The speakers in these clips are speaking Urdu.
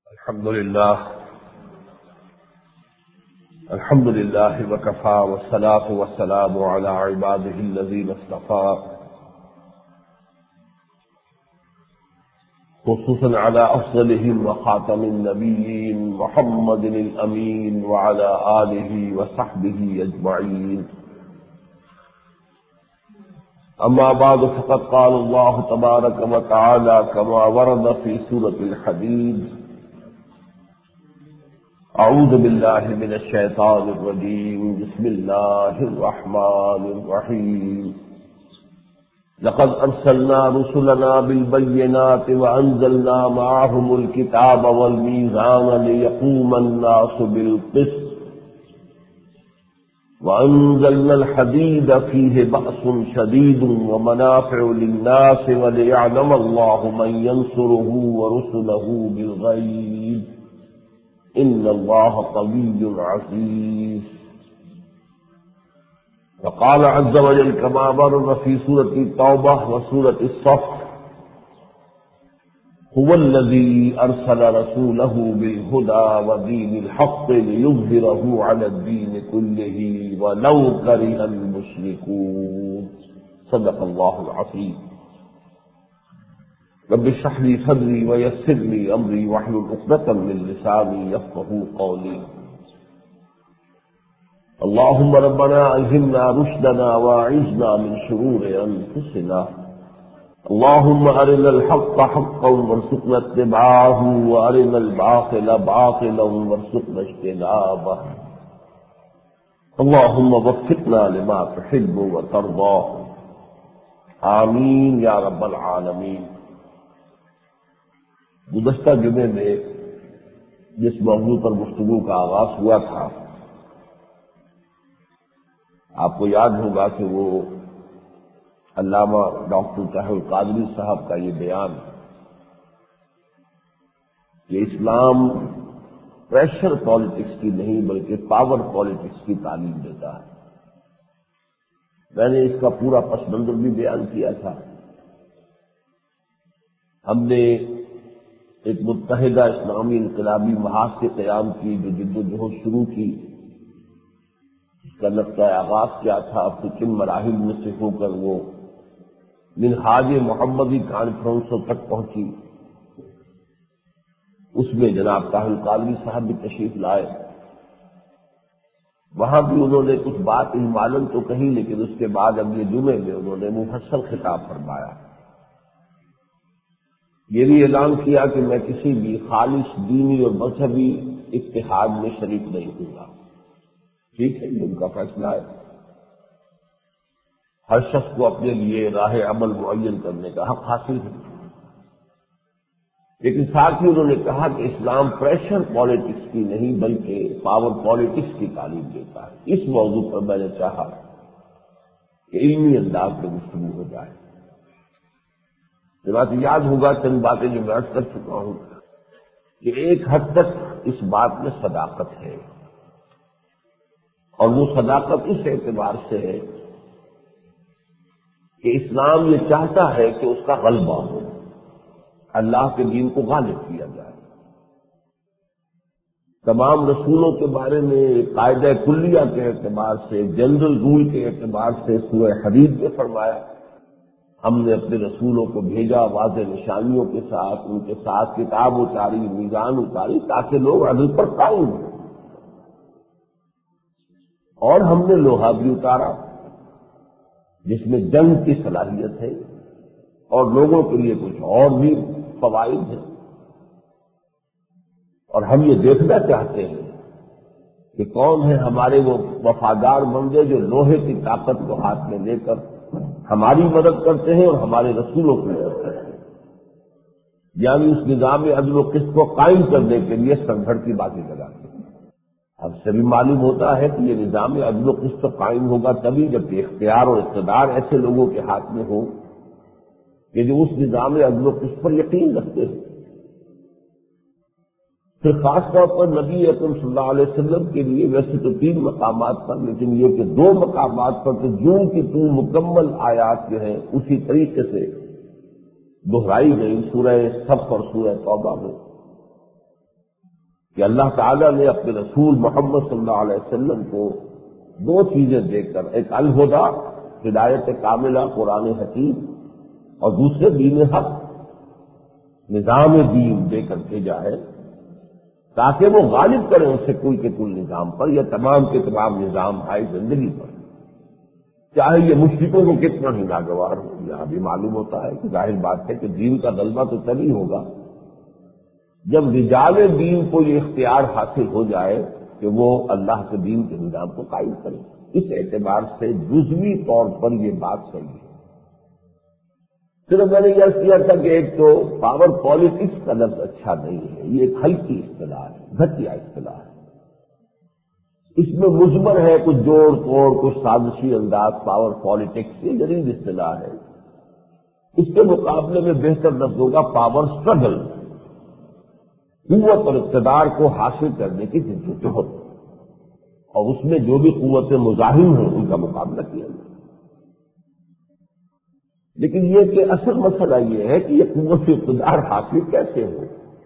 الحمد لله وكفى والصلاة والسلام على عباده الذين اصطفى خصوصا على أفضلهم وخاتم النبيين محمد الأمين وعلى آله وصحبه أجمعين. أما بعد فقد قال الله تبارك وتعالى كما ورد في سورة الحديد: أعوذ بالله من الشيطان الرجيم بسم الله الرحمن الرحيم. لقد أرسلنا رسلنا بالبينات وأنزلنا معهم الكتاب والميزان ليقوم الناس بالقسط وأنزلنا الحديد فيه بأس شديد ومنافع للناس وليعلم الله من ينصره ورسله بالغيب إن الله قوي عزيز. وقال عز وجل كما ورد في سورة التوبة وسورة الصف: هو الذي أرسل رسوله بالهدى ودين الحق ليظهره على الدين كله ولو كره المشركون. صدق الله العظيم. رب اشرح لي صدري ويسر لي أمري واحلل عقدة من لساني يفقهوا قولي. اللهم ربنا ألهمنا رشدنا وأعذنا من شرور أنفسنا. اللهم أرنا الحق حقا وارزقنا اتباعه وأرنا الباطل باطلا وارزقنا اجتنابه. اللهم وفقنا لما تحب وترضى. آمین یا رب العالمین. گزشتہ جمعے میں جس موضوع پر گفتگو کا آغاز ہوا تھا، آپ کو یاد ہوگا کہ وہ علامہ ڈاکٹر طاہر القادری صاحب کا یہ بیان کہ اسلام پریشر پالیٹکس کی نہیں بلکہ پاور پالیٹکس کی تعلیم دیتا ہے. میں نے اس کا پورا پس منظر بھی بیان کیا تھا. ہم نے ایک متحدہ اسلامی انقلابی محاذ سے قیام کی جو جد و جہد شروع کی، اس کا نقطہ آغاز کیا تھا، پھر کن مراحل میں سے ہو کر وہ منہاج محمدی کانفرنسوں تک پہنچی. اس میں جناب طاہر القادری صاحب بھی تشریف لائے. وہاں بھی انہوں نے کچھ بات اجمالاً تو کہی، لیکن اس کے بعد اگلے جمعے میں انہوں نے مفصل خطاب فرمایا. یہ بھی اعلان کیا کہ میں کسی بھی خالص دینی اور مذہبی اتحاد میں شریک نہیں ہوں گا. ٹھیک ہے، یہ ان کا فیصلہ ہے. ہر شخص کو اپنے لیے راہ عمل معین کرنے کا حق حاصل ہے. لیکن ساتھ ہی انہوں نے کہا کہ اسلام پریشر پالیٹکس کی نہیں بلکہ پاور پالیٹکس کی تعلیم دیتا ہے. اس موضوع پر میں نے چاہا کہ علمی انداز میں گفتگو ہو جائے. یہ بات یاد ہوگا چند باتیں جو میں عرض کر چکا ہوں کہ ایک حد تک اس بات میں صداقت ہے، اور وہ صداقت اس اعتبار سے ہے کہ اسلام یہ چاہتا ہے کہ اس کا غلبہ ہو، اللہ کے دین کو غالب کیا جائے. تمام رسولوں کے بارے میں قاعدہ کلیہ کے اعتبار سے، جنرل رول کے اعتبار سے سورہ حدید میں فرمایا ہم نے اپنے رسولوں کو بھیجا واضح نشانیوں کے ساتھ، ان کے ساتھ کتاب اتاری، میزان اتاری تاکہ لوگ عدل پر قائم ہوں. اور ہم نے لوہا بھی اتارا جس میں جنگ کی صلاحیت ہے اور لوگوں کے لیے کچھ اور بھی فوائد ہیں. اور ہم یہ دیکھنا چاہتے ہیں کہ کون ہے ہمارے وہ وفادار بندے جو لوہے کی طاقت کو ہاتھ میں لے کر ہماری مدد کرتے ہیں اور ہمارے رسولوں کی مدد کرتے ہیں. یعنی اس نظام عدل و قسط کو قائم کرنے کے لیے سنگھڑ کی باتیں لگاتے ہیں. اب سے بھی معلوم ہوتا ہے کہ یہ نظام عدل و قسط قائم ہوگا تبھی جب اختیار اور اقتدار ایسے لوگوں کے ہاتھ میں ہو کہ جو اس نظام عدل و قسط پر یقین رکھتے ہیں. پھر خاص طور پر نبی اکرم صلی اللہ علیہ وسلم کے لیے ویسے تو 3 مقامات پر، لیکن یہ کہ 2 مقامات پر تو جو کہ مکمل آیات جو ہیں اسی طریقے سے دہرائی گئی سورہ صف اور سورہ توبہ میں. کہ اللہ تعالیٰ نے اپنے رسول محمد صلی اللہ علیہ وسلم کو دو چیزیں دے کر، ایک الہدیٰ ہدایت کاملہ قرآن حکیم، اور دوسرے دین حق نظام دین دے کر بھیجا ہے تاکہ وہ غالب کرے اس سے کل کے کل نظام پر یا تمام کے تمام نظام آئے زندگی پر، چاہے یہ مشرکوں کو کتنا ہی ناگوار ہو۔ یہاں بھی معلوم ہوتا ہے کہ ظاہر بات ہے کہ دین کا غلبہ تو تبھی ہوگا جب رجال دین کو یہ اختیار حاصل ہو جائے کہ وہ اللہ کے دین کے نظام کو قائم کرے۔ اس اعتبار سے جزوی طور پر یہ بات صحیح ہے۔ صرف میں نے یہ کیا تھا کہ ایک تو پاور پالیٹکس کا لفظ اچھا نہیں ہے، یہ ایک ہلکی اصطلاح ہے، گھٹیا اصطلاح ہے، اس میں مضمر ہے، کچھ جوڑ توڑ، کچھ سازشی انداز، پاور پالیٹکس، یہ جدید اصطلاح ہے۔ اس کے مقابلے میں بہتر لفظ ہوگا پاور اسٹرگل، قوت اور اقتدار کو حاصل کرنے کی جدوجہد، اور اس میں جو بھی قوتیں مزاحم ہیں ان کا مقابلہ کیا جائے۔ لیکن یہ کہ اصل مسئلہ یہ ہے کہ یہ قوت اقتدار حاصل کیسے ہو؟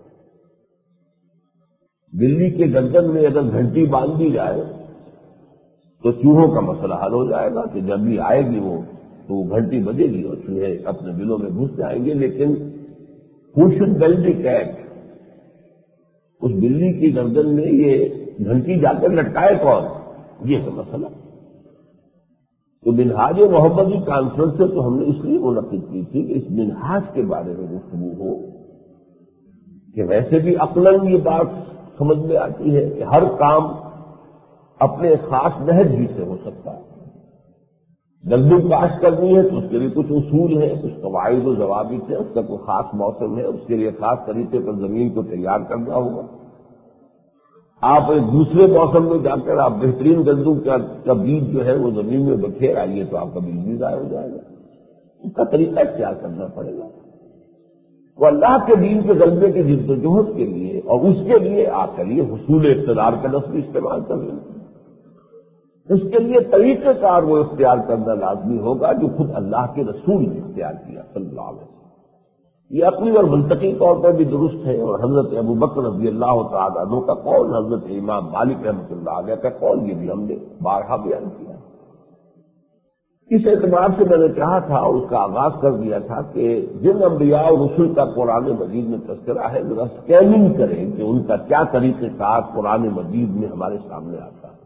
بلی کے گردن میں اگر گھنٹی باندھ دی جائے تو چوہوں کا مسئلہ حل ہو جائے گا کہ جب بھی آئے گی وہ تو وہ گھنٹی بجے گی اور چوہے اپنے بلوں میں گھس جائیں گے۔ لیکن who should bell the cat؟ اس بلی کی گردن میں یہ گھنٹی جا کر لٹکائے کون؟ یہ ہے مسئلہ۔ تو منہاج محمدی کانفرنس سے تو ہم نے اس لیے منعقد کی تھی کہ اس منہاج کے بارے میں گفتگو ہو کہ ویسے بھی عقلاً یہ بات سمجھ میں آتی ہے کہ ہر کام اپنے خاص نہج ہی سے ہو سکتا ہے۔ گندم کاشت کرنی ہے تو اس کے لیے کچھ اصول ہیں، کچھ قواعد و ضوابط ہیں، اس کا کوئی خاص موسم ہے، اس کے لیے خاص طریقے پر زمین کو تیار کرنا ہوگا۔ آپ ایک دوسرے موسم میں جا کر آپ بہترین گندم کا بیج جو ہے وہ زمین میں بکھیر آئیے تو آپ کا بیج بھی ضائع ہو جائے گا۔ اس کا طریقہ اختیار کرنا پڑے گا۔ وہ اللہ کے دین کے غلبے کی جدوجہد کے لیے اور اس کے لیے آپ کے لیے حصول اقتدار کا لفظ استعمال کر رہے ہیں، اس کے لیے طریقہ کار وہ اختیار کرنا لازمی ہوگا جو خود اللہ کے رسول نے اختیار کیا صلی اللہ علیہ وسلم۔ یہ اپنی اور منطقی طور پر بھی درست ہے، اور حضرت ابو بکر رضی اللہ تعالیٰ عنہ کا قول، حضرت امام مالک رحمۃ اللہ علیہ کا قول، یہ بھی ہم نے بارہا بیان کیا۔ اس اعتبار سے میں نے کہا تھا اور اس کا آغاز کر دیا تھا کہ جن انبیاء اور رسول کا قرآن مجید میں تذکرہ ہے ذرا اسکیننگ کریں کہ ان کا کیا طریقہ کار قرآن مجید میں ہمارے سامنے آتا ہے۔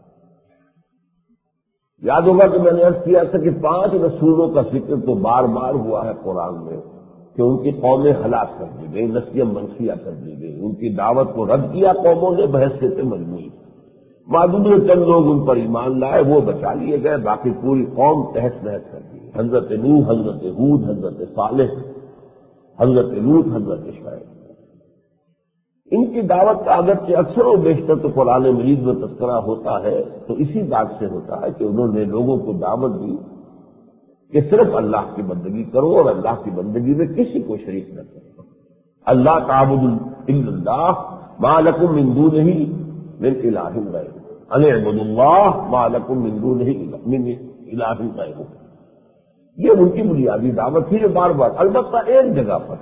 یاد ہوگا کہ میں نے عرض کیا تھا کہ 5 رسولوں کا ذکر تو بار بار ہوا ہے قرآن میں کہ ان کی قومیں ہلاک کر دی گئی، نسیاں منسیہ کر دی گئی، ان کی دعوت کو رد کیا قوموں نے بحیثیت مجموعی، معدود چند لوگ ان پر ایمان لائے، وہ بچا لیے گئے، باقی پوری قوم تہس نہس کر دی۔ حضرت نوح، حضرت ہود، حضرت صالح، حضرت لوط، حضرت شعیب، ان کی دعوت کا اگرچہ اکثر و بیشتر تو قرآن مجید میں تذکرہ ہوتا ہے تو اسی بات سے ہوتا ہے کہ انہوں نے لوگوں کو دعوت دی کہ صرف اللہ کی بندگی کرو اور اللہ کی بندگی میں کسی کو شریک نہ کرو۔ اللہ تعبدوا الا اللہ ما لکم من دونہ من الہ غیرہ، ان اعبدوا اللہ ما لکم من دونہ من الہ غیرہ، یہ ان کی بنیادی دعوت تھی جو بار بار، البتہ ایک جگہ پر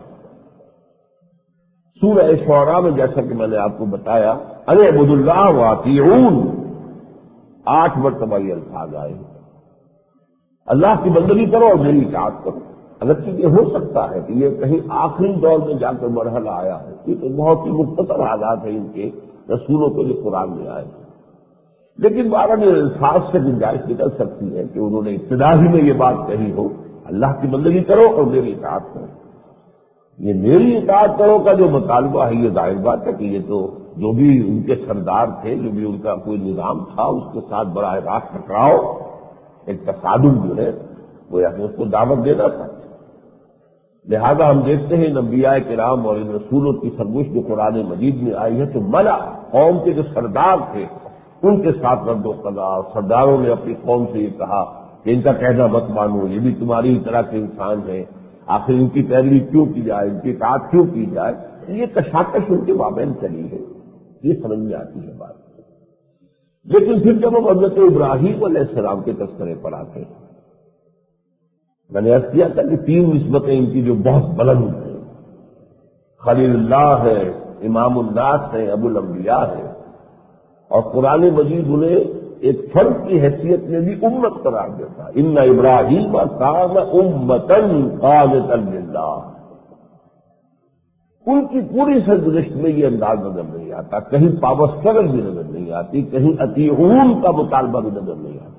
سورہ شعراء میں جیسا کہ میں نے آپ کو بتایا ان اعبدوا اللہ واطیعون، 8 مرتبہ یہ الفاظ آئے ہیں، اللہ کی بندگی کرو اور میری اطاعت کرو۔ اگرچہ یہ ہو سکتا ہے کہ یہ کہیں آخری دور میں جا کر مرحلہ آیا ہے، یہ تو بہت ہی مختصر حالات ہیں ان کے رسولوں کے جو قرآن میں آئے ہیں، لیکن بہرحال الفاظ سے گنجائش نکل سکتی ہے کہ انہوں نے ابتدا ہی میں یہ بات کہی ہو اللہ کی بندگی کرو اور میری اطاعت کرو۔ یہ میری اطاعت کرو کا جو مطالبہ ہے یہ ظاہر بات ہے کہ یہ تو جو بھی ان کے سردار تھے، جو بھی ان کا کوئی نظام تھا، اس کے ساتھ براہ راست ٹکراؤ، ایک تصادم جو ہے وہ یا اس کو دعوت دینا تھا۔ لہذا ہم دیکھتے ہیں انبیاء کرام اور ان رسولوں کی سرگوش جو قرآن مجید میں آئی ہے تو ملا قوم کے جو سردار تھے ان کے ساتھ رد و قضا، اور سرداروں نے اپنی قوم سے یہ کہا کہ ان کا کہنا مت مانو، یہ بھی تمہاری طرح کے انسان ہیں، آخر ان کی پیروی کیوں کی جائے، ان کی اطاعت کیوں کی جائے، یہ کشاکش ان کے مابین چلی ہے، یہ سمجھ میں آتی ہے بات۔ لیکن پھر جب ہم حضرت ابراہیم علیہ السلام کے تذکرے پر آتے ہیں، میں نے عرض کیا تھا کہ 3 نسبتیں ان کی جو بہت بلند ہیں، خلیل اللہ ہے، امام الناس ہیں، ابو الانبیاء ہیں، اور قرآن مجید انہیں ایک فرد کی حیثیت میں بھی امت قرار دیتا ہے۔ ان ابراہیم کان امۃ قانتا للہ۔ ان کی پوری سرگزشت میں یہ انداز نظر نہیں آتا، کہیں پاور اسٹرگل بھی نظر نہیں آتی، کہیں اطیعون کا مطالبہ بھی نظر نہیں آتا۔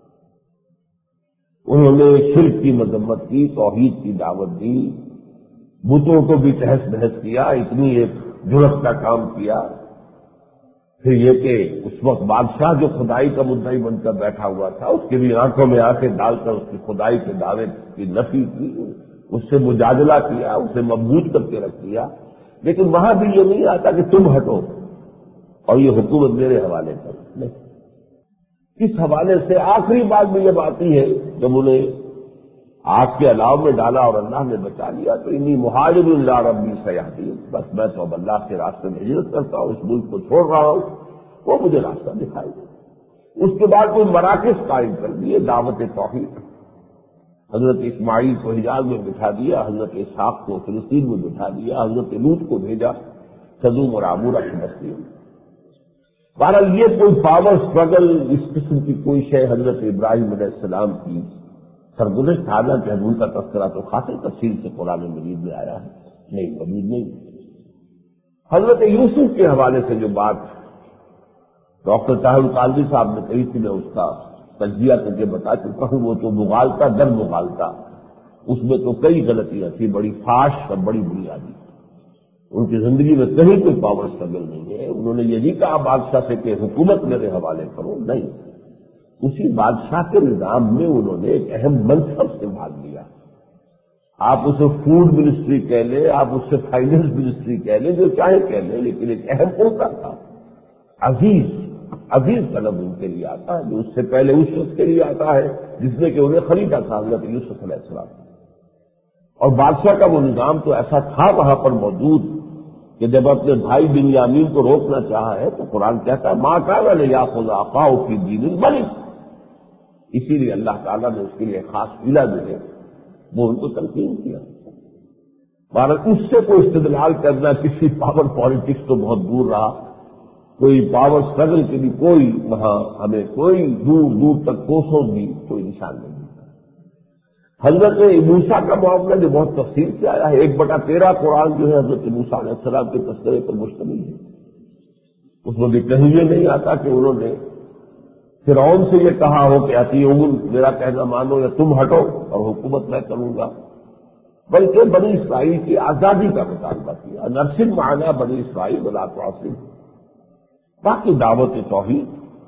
انہوں نے شرک کی مذمت کی، توحید کی دعوت دی، بتوں کو بھی تہس نہس کیا، اتنی ایک جرأت کا کام کیا۔ پھر یہ کہ اس وقت بادشاہ جو خدائی کا مدعی بن کر بیٹھا ہوا تھا، اس کے بھی آنکھوں میں آنکھیں ڈال کر اس کی خدائی کے دعوے کی نفی کی، اس سے مجادلہ کیا، اسے مضبوط کر کے رکھ دیا۔ لیکن وہاں بھی یہ نہیں آتا کہ تم ہٹو اور یہ حکومت میرے حوالے کر، نہیں۔ کس حوالے سے؟ آخری بات میں جب آتی ہے، جب انہیں آگ کے علاوہ میں ڈالا اور اللہ نے بچا لیا، تو انی مہاجر الی ربی سیہدین، بس میں تو اب اللہ کے راستے میں ہجرت کرتا ہوں، اس ملک کو چھوڑ رہا ہوں، وہ مجھے راستہ دکھائے گا۔ اس کے بعد کوئی مراکز قائم کر دیے دعوت توحید۔ حضرت اسماعیل کو حجاز میں بٹھا دیا، حضرت اسحاق کو فلسطین میں بٹھا دیا، حضرت لوط کو بھیجا سدوم اور عمورہ کی بستیوں میں۔ بہرحال یہ کوئی پاور اسٹرگل، اس قسم کی کوئی شے حضرت ابراہیم علیہ السلام کی سرگزشت، حالانکہ حضور کا تذکرہ تو خاصی تفصیل سے قرآن مجید میں آیا ہے، نہیں موجود نہیں۔ حضرت یوسف کے حوالے سے جو بات ڈاکٹر طاہر القادری صاحب نے کہی تھی، میں اس کا تجزیہ کر کے بتا چکا ہوں، وہ تو مغالطہ در مغالطہ، اس میں تو کئی غلطیاں تھیں، بڑی فاش اور بڑی بنیادی۔ ان کی زندگی میں کہیں کوئی پاور اسٹرگل نہیں ہے۔ انہوں نے یہ نہیں کہا بادشاہ سے کہ حکومت میرے حوالے کرو، نہیں، اسی بادشاہ کے نظام میں انہوں نے ایک اہم منصب سنبھال لیا۔ آپ اسے فوڈ منسٹری کہہ لیں، آپ اسے فائنینس منسٹری کہہ لیں، جو چاہے کہہ لیں، لیکن ایک اہم عہدہ تھا۔ عزیز طلب ان کے لیے آتا ہے، جو اس سے پہلے اس شخص کے لیے آتا ہے جس نے کہ انہیں خریدا تھا، حضرت یوسف علیہ السلام۔ اور بادشاہ کا وہ نظام تو ایسا تھا وہاں پر موجود کہ جب اپنے بھائی بنیامین کو روکنا چاہا ہے تو قرآن کہتا ہے ما کان لیأخذ اخاہ فی دین الملک، اسی لیے اللہ تعالیٰ نے اس کے لیے خاص قلعہ جو ہے وہ ان کو تلقین کیا۔ بہرحال اس سے کوئی استدلال کرنا کسی پاور پالیٹکس تو بہت دور رہا، کوئی پاور اسٹرگل کے بھی کوئی وہاں ہمیں کوئی دور دور تک کوسوں بھی کوئی نشان نہیں ملتا۔ حضرت موسیٰ کا معاملہ جو بہت تفصیل سے آیا ہے، 1/13 قرآن جو ہے حضرت موسیٰ علیہ السلام کے تذکرے پر مشتمل ہے۔ اس میں بھی کہیں یہ نہیں آتا کہ انہوں نے فرعون سے یہ کہا ہو کہ اطیعون، میرا کہنا مانو یا تم ہٹو اور حکومت میں کروں گا، بلکہ بنی اسرائیل کی آزادی کا مطالبہ کیا۔ نرسل معنا بنی اسرائیل ولا تعصم۔ باقی دعوت توحید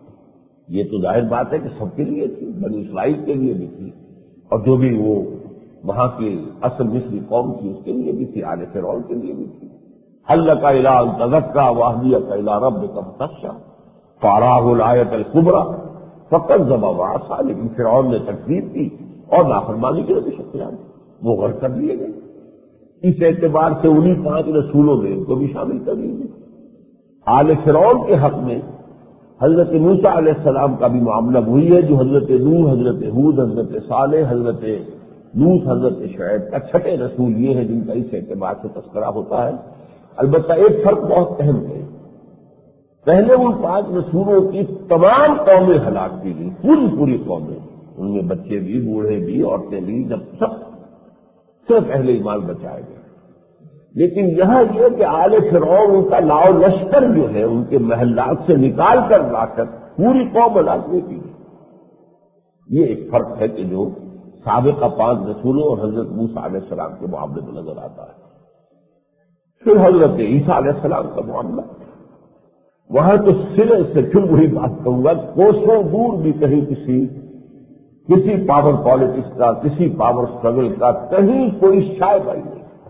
یہ تو ظاہر بات ہے کہ سب کے لیے تھی، بنی اسرائیل کے لیے بھی تھی، اور جو بھی وہ وہاں کی اصل مصری قوم تھی اس کے لیے بھی تھی، آل فرعون کے لیے بھی تھی۔ حل لک الی ان تزکیٰ واہدیک الی ربک فتخشیٰ فاراہ الآیۃ الکبریٰ فکذب وعصیٰ، لیکن فرعون نے تکذیب کی اور نافرمانی کی روش اختیار کی، وہ غرق کر دیے گئے۔ اس اعتبار سے انہی 5 رسولوں میں ان کو بھی شامل کر لیجیے۔ آل فرعون کے حق میں حضرت موسیٰ علیہ السلام کا بھی معاملہ وہی ہے جو حضرت نوح، حضرت ہود، حضرت صالح، حضرت لوط، حضرت شعیب کا 6 رسول یہ ہیں جن کا اس اعتبار سے تذکرہ ہوتا ہے۔ البتہ ایک فرق بہت اہم ہے، پہلے ان 5 رسولوں کی تمام قومیں ہلاک کی گئی، پوری قومیں، ان میں بچے بھی، بوڑھے بھی، عورتیں بھی، جب سب صرف اہل ایمان بچائے گئے۔ لیکن یہاں یہ کہ آل فرعون ان کا لاؤ لشکر جو ہے ان کے محلات سے نکال کر لا کر پوری قوم ہلاک نہیں کی۔ یہ ایک فرق ہے کہ جو سابقہ 5 رسولوں اور حضرت موسیٰ علیہ السلام کے معاملے میں نظر آتا ہے۔ پھر حضرت عیسیٰ علیہ السلام کا معاملہ، وہاں تو سرے سے پھر وہی بات کہوں گا، کوسوں دور بھی کہیں کسی پاور پالیٹکس کا، کسی پاور اسٹرگل کا کہیں کوئی شائبہ ہی نہیں۔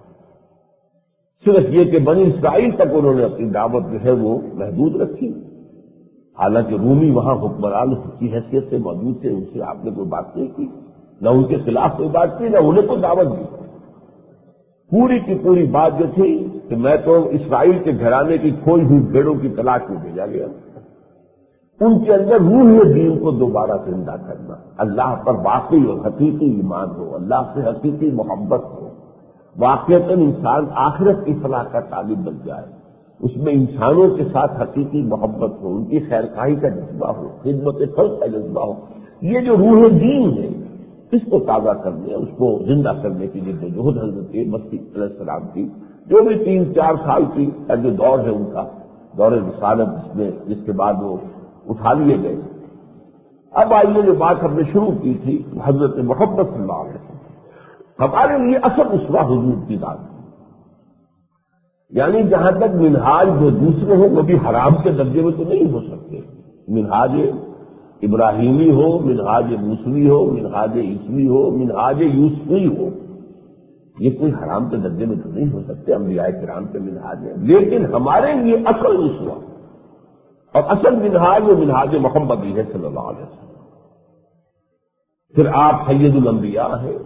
صرف یہ کہ بنی اسرائیل تک انہوں نے اپنی دعوت جو ہے وہ محدود رکھی، حالانکہ رومی وہاں حکمران کی حیثیت سے موجود تھے، ان سے آپ نے کوئی بات نہیں کی، نہ ان کے خلاف کوئی بات کی، نہ انہیں کوئی دعوت دی۔ پوری کی پوری بات جو تھی کہ میں تو اسرائیل کے گھرانے کی کھوئی ہوئی بھیڑوں کی تلاش میں بھیجا گیا، ان کے اندر روح دین کو دوبارہ زندہ کرنا، اللہ پر واقعی اور حقیقی ایمان ہو، اللہ سے حقیقی محبت ہو، واقعتاً انسان آخرت کی فلاح کا طالب بن جائے، اس میں انسانوں کے ساتھ حقیقی محبت ہو، ان کی خیرخواہی کا جذبہ ہو، خدمت خلق کا جذبہ ہو. یہ جو روح دین ہے اس کو تازہ کرنے، اس کو زندہ کرنے کی جدوجہد حضرت مسیح علیہ السلام کی جو بھی 3-4 سال کی جو دور ہے ان کا دور رسالت جس کے بعد وہ اٹھا لیے گئے. اب آئیے جو بات ہم نے شروع کی تھی حضرت محمد صلی اللہ علیہ وسلم ہمارے لیے اصل اسوہ حضور کی ذات ہے. یعنی جہاں تک منہاج جو دوسرے ہیں وہ بھی حرام کے درجے میں تو نہیں ہو سکتے. منہاج ابراہیمی ہو، منہاج موسوی ہو، منہاج عیسوی ہو، منہاج یوسفی ہو، یہ کوئی حرام کے درجے میں تو نہیں ہو سکتے. انبیاء کرام کے منہاج ہیں، لیکن ہمارے لیے اصل اسوہ اور اصل منہاج وہ منہاج محمدی ہے صلی اللہ علیہ وسلم. پھر آپ سید الانبیاء ہیں،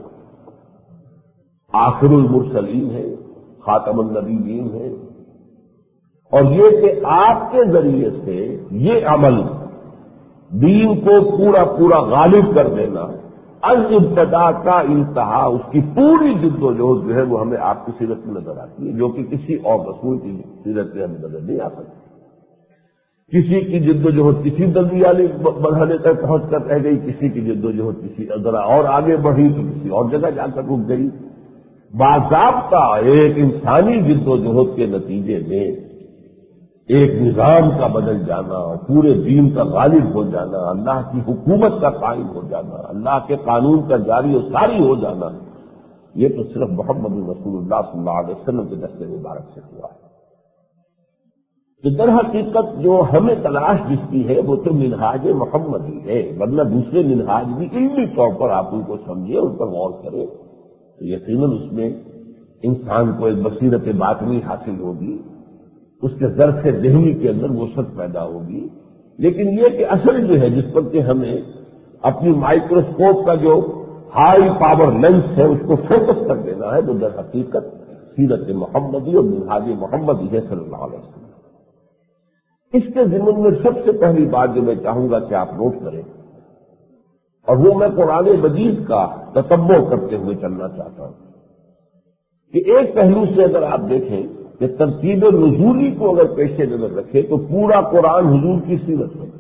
آخر المرسلین ہیں، خاتم النبیین ہیں، اور یہ کہ آپ کے ذریعے سے یہ عمل دین کو پورا پورا غالب کر دینا، از ابتدا کا انتہا، اس کی پوری جد و جہد جو ہے وہ ہمیں آپ کی سیرت میں نظر آتی ہے، جو کہ کسی اور رسول کی سیرت میں ہمیں نظر نہیں آ سکتی. کسی کی جد و جہد کسی درمیانی مرحلے تک پہنچ کر رہ گئی، کسی کی جد و جہد کسی ذرا اور آگے بڑھی تو کسی اور جگہ جا کر رک گئی. باضابطہ ایک انسانی جد و جہد کے نتیجے میں ایک نظام کا بدل جانا، پورے دین کا غالب ہو جانا، اللہ کی حکومت کا قائم ہو جانا، اللہ کے قانون کا جاری و ساری ہو جانا، یہ تو صرف محمد رسول اللہ صلی اللہ علیہ وسلم کے دست مبارک سے ہوا ہے. تو در حقیقت جو ہمیں تلاش جس کی ہے وہ تو منہاج محمد ہی ہے، ورنہ دوسرے منہاج بھی علمی طور پر آپ ان کو سمجھیں، ان پر غور کریں تو یقیناً اس میں انسان کو ایک بصیرت باطنی حاصل ہوگی، اس کے ذرف ذہنی کے اندر وسعت پیدا ہوگی. لیکن یہ کہ اصل جو ہے جس پر کہ ہمیں اپنی مائکروسکوپ کا جو ہائی پاور لینس ہے اس کو فوکس کر دینا ہے، وہ در حقیقت سیرت محمدی اور منہاج محمدی ہے صلی اللہ علیہ وسلم. اس کے ضمن میں سب سے پہلی بات جو میں چاہوں گا کہ آپ نوٹ کریں، اور وہ میں قرآن مجید کا تتبع کرتے ہوئے چلنا چاہتا ہوں کہ ایک پہلو سے اگر آپ دیکھیں کہ ترتیب نزولی کو اگر پیش نظر رکھے تو پورا قرآن حضور کی سیرت ہے.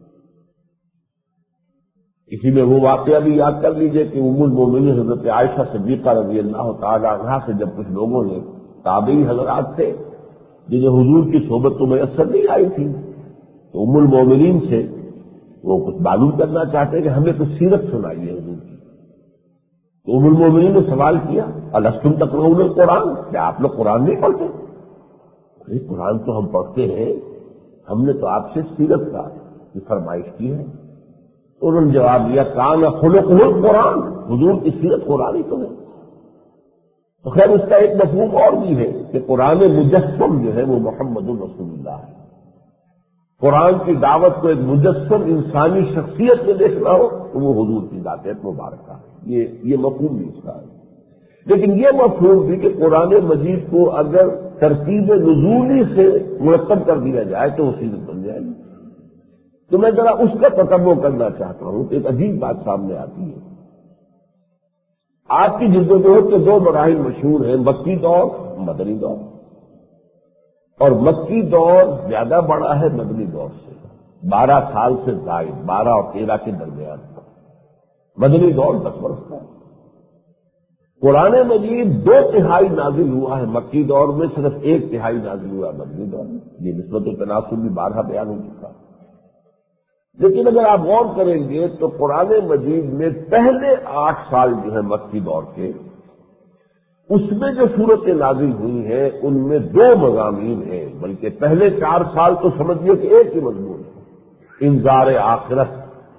اسی میں وہ واقعہ بھی یاد کر لیجئے کہ ام المومنین حضرت عائشہ صدیقہ رضی اللہ تعالی عنہا سے جب کچھ لوگوں نے، تابعی حضرات تھے جنہیں حضور کی صحبت تو میسر نہیں آئی تھی، تو ام المومنین سے وہ کچھ معلوم کرنا چاہتے کہ ہمیں کچھ سیرت سنائیے حضور کی. تو ام المومنین نے سوال کیا الستم تقرؤون القرآن، کیا آپ لوگ قرآن نہیں پڑھتے؟ قرآن تو ہم پڑھتے ہیں، ہم نے تو آپ سے سیرت کا فرمائش کی ہے. تو انہوں نے جواب دیا کان خلق القرآن، حضور کی سیرت قرآن ہی تو ہے. تو خیر اس کا ایک مفہوم اور بھی ہے کہ قرآن مجسم جو ہے وہ محمد الرسول اللہ ہے. قرآن کی دعوت کو ایک مجسم انسانی شخصیت میں دیکھنا ہو تو وہ حضور کی ذات مبارکہ ہے. یہ مفہوم بھی اس کا ہے. لیکن یہ مفہوم بھی کہ قرآن مجید کو اگر ترتیب نزولی سے مرتب کر دیا جائے تو وہ سیرت بن جائے گی. تو میں ذرا اس کا تتبع کرنا چاہتا ہوں کہ ایک عجیب بات سامنے آتی ہے. آپ کی جدوجہد کے 2 مراحل مشہور ہیں، مکی دور، مدنی دور. اور مکی دور زیادہ بڑا ہے مدنی دور سے، 12 سال سے زائد، 12 اور 13 کے درمیان. مدنی دور 10 برس کا ہے. قرآن مجید 2/3 نازل ہوا ہے مکی دور میں، صرف 1/3 نازل ہوا ہے مدنی دور میں. یہ نسبت و تناسب بھی 12 بیان ہو چکا ہے. لیکن اگر آپ غور کریں گے تو قرآن مجید میں پہلے 8 سال جو ہے مکی دور کے، اس میں جو صورتیں نازل ہوئی ہیں ان میں 2 مضامین ہیں، بلکہ پہلے 4 سال تو سمجھیے کہ ایک ہی مضمون ہے، انذار آخرت.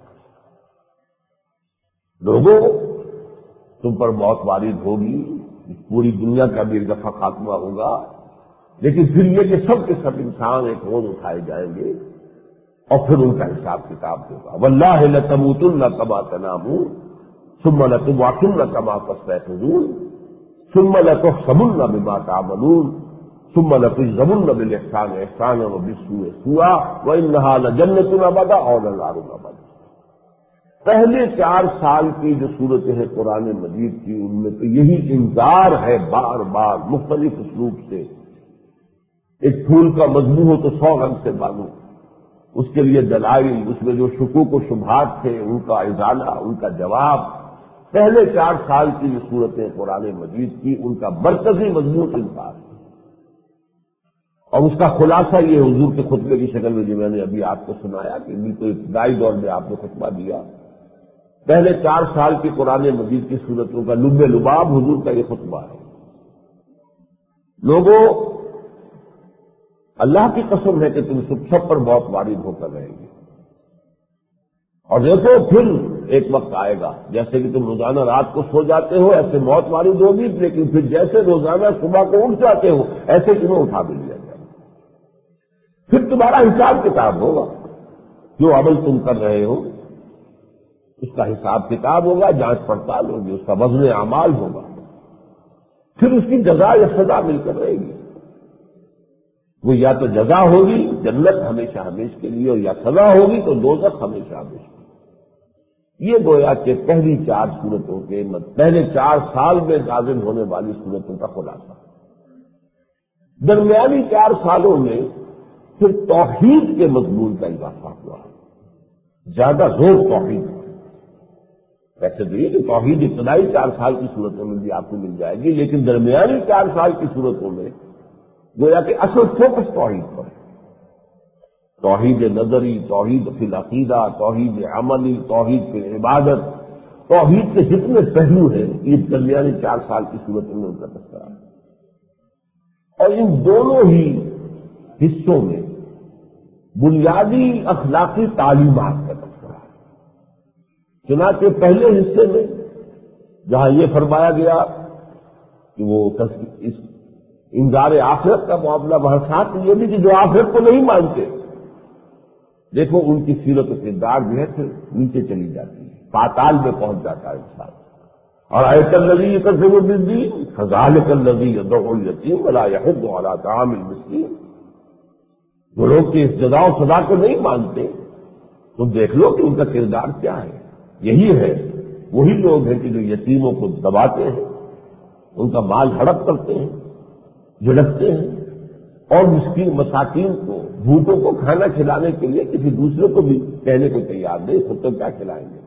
لوگوں تم پر موت وارد ہوگی، پوری دنیا کا بھی ایک دفعہ خاتمہ ہوگا، لیکن پھر یہ کہ سب کے سب انسان ایک روز اٹھائے جائیں گے اور پھر ان کا حساب کتاب ہوگا. واللہ لتموتن کما تنامون ثم لتبعثن کما تستيقظون ثم لتحسبن بما تعملون ثم لتجزون بالاحسان احسانا وبالسوء سوءا وانها لجنة ابدا اور نار ابدا. پہلے 4 سال کی جو صورتیں ہیں قرآن مجید کی، ان میں تو یہی انذار ہے بار بار مختلف اسلوب سے ایک پھول کا مضمون ہو تو 100 رنگ سے معلوم، اس کے لیے دلائل، اس میں جو شکوک و شبہات تھے ان کا ازالہ، ان کا جواب، پہلے 4 سال کی جو صورتیں قرآن مجید کی ان کا مرکزی مضمون انکار ہے، اور اس کا خلاصہ یہ حضور کے خطبے کی شکل میں جو میں نے ابھی آپ کو سنایا کہ بالکل ابتدائی دور میں آپ نے خطبہ دیا، پہلے 4 سال کی قرآن مجید کی صورتوں کا لب لباب حضور کا یہ خطبہ ہے۔ لوگوں، اللہ کی قسم ہے کہ تم سب پر بہت وارد ہو کر رہے گی، اور دیکھو پھر ایک وقت آئے گا جیسے کہ تم روزانہ رات کو سو جاتے ہو ایسے موت وارد ہوگی، لیکن پھر جیسے روزانہ صبح کو اٹھ جاتے ہو ایسے تمہیں اٹھا بھی لیا جائے گا، پھر تمہارا حساب کتاب ہوگا، جو عمل تم کر رہے ہو اس کا حساب کتاب ہوگا، جانچ پڑتال ہوگی، اس کا وزن اعمال ہوگا، پھر اس کی جزا یا سزا مل کر رہے گی، وہ یا تو جزا ہوگی جنت ہمیشہ ہمیشہ کے لیے، اور یا سزا ہوگی تو دوزخ ہمیشہ ہمیشہ کے لیے۔ یہ گویا کہ پہلی 4 صورتوں کے پہلے 4 سال میں نازل ہونے والی صورتوں کا خلاصہ۔ درمیانی 4 سالوں میں پھر توحید کے مضمون کا اضافہ ہوا، زیادہ زور توحید کا۔ ویسے تو یہ کہ توحید ابتدائی 4 سال کی صورتوں میں بھی آپ کو مل جائے گی، لیکن درمیانی 4 سال کی صورتوں میں گویا کہ اصل فوکس توحید پر ہے، توحید نظری، توحید فی العقیدہ، توحید عملی، توحید فی عبادت، توحید کے جتنے پہلو ہیں یہ درمیانی 4 سال کی صورتوں میں ان کا تذکرہ ہے، اور ان دونوں ہی حصوں میں بنیادی اخلاقی تعلیمات کا تذکرہ ہے۔ چنانچہ پہلے حصے میں جہاں یہ فرمایا گیا کہ وہ اس انذار آخرت کا معاملہ، وہاں ساتھ یہ بھی کہ جو آخرت کو نہیں مانتے، دیکھو ان کی سیرت و کردار جو ہے پھر نیچے چلی جاتی ہے، پاتال میں پہنچ جاتا ہے انسان۔ اور ایت الذی یکذب بالدین فذلک الذی یدعو الیتیم ولا یحض علی طعام المسکین۔ وہ لوگ کہ اس جزا و سزا کو نہیں مانتے، تم دیکھ لو کہ ان کا کردار کیا ہے۔ یہی ہے، وہی لوگ ہیں کہ جو یتیموں کو دباتے ہیں، ان کا مال ہڑپ کرتے ہیں، جھڑکتے ہیں، اور مسکین مساکین کو، بھوکوں کو کھانا کھلانے کے لیے کسی دوسرے کو بھی کہنے کو تیار نہیں، خود تو کیا کھلائیں گے۔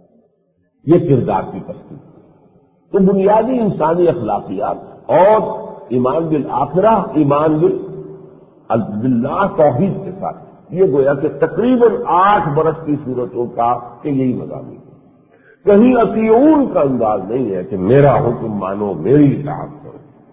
یہ کردار کی پستی۔ تو بنیادی انسانی اخلاقیات اور ایمان بالآخرہ، ایمان باللہ، توحید کے ساتھ یہ گویا کہ تقریباً 8 برس کی صورتوں کا کہ یہی مضامین ہے۔ کہیں اطیعون کا انداز نہیں ہے کہ میرا حکم مانو، میری اطاعت کرو۔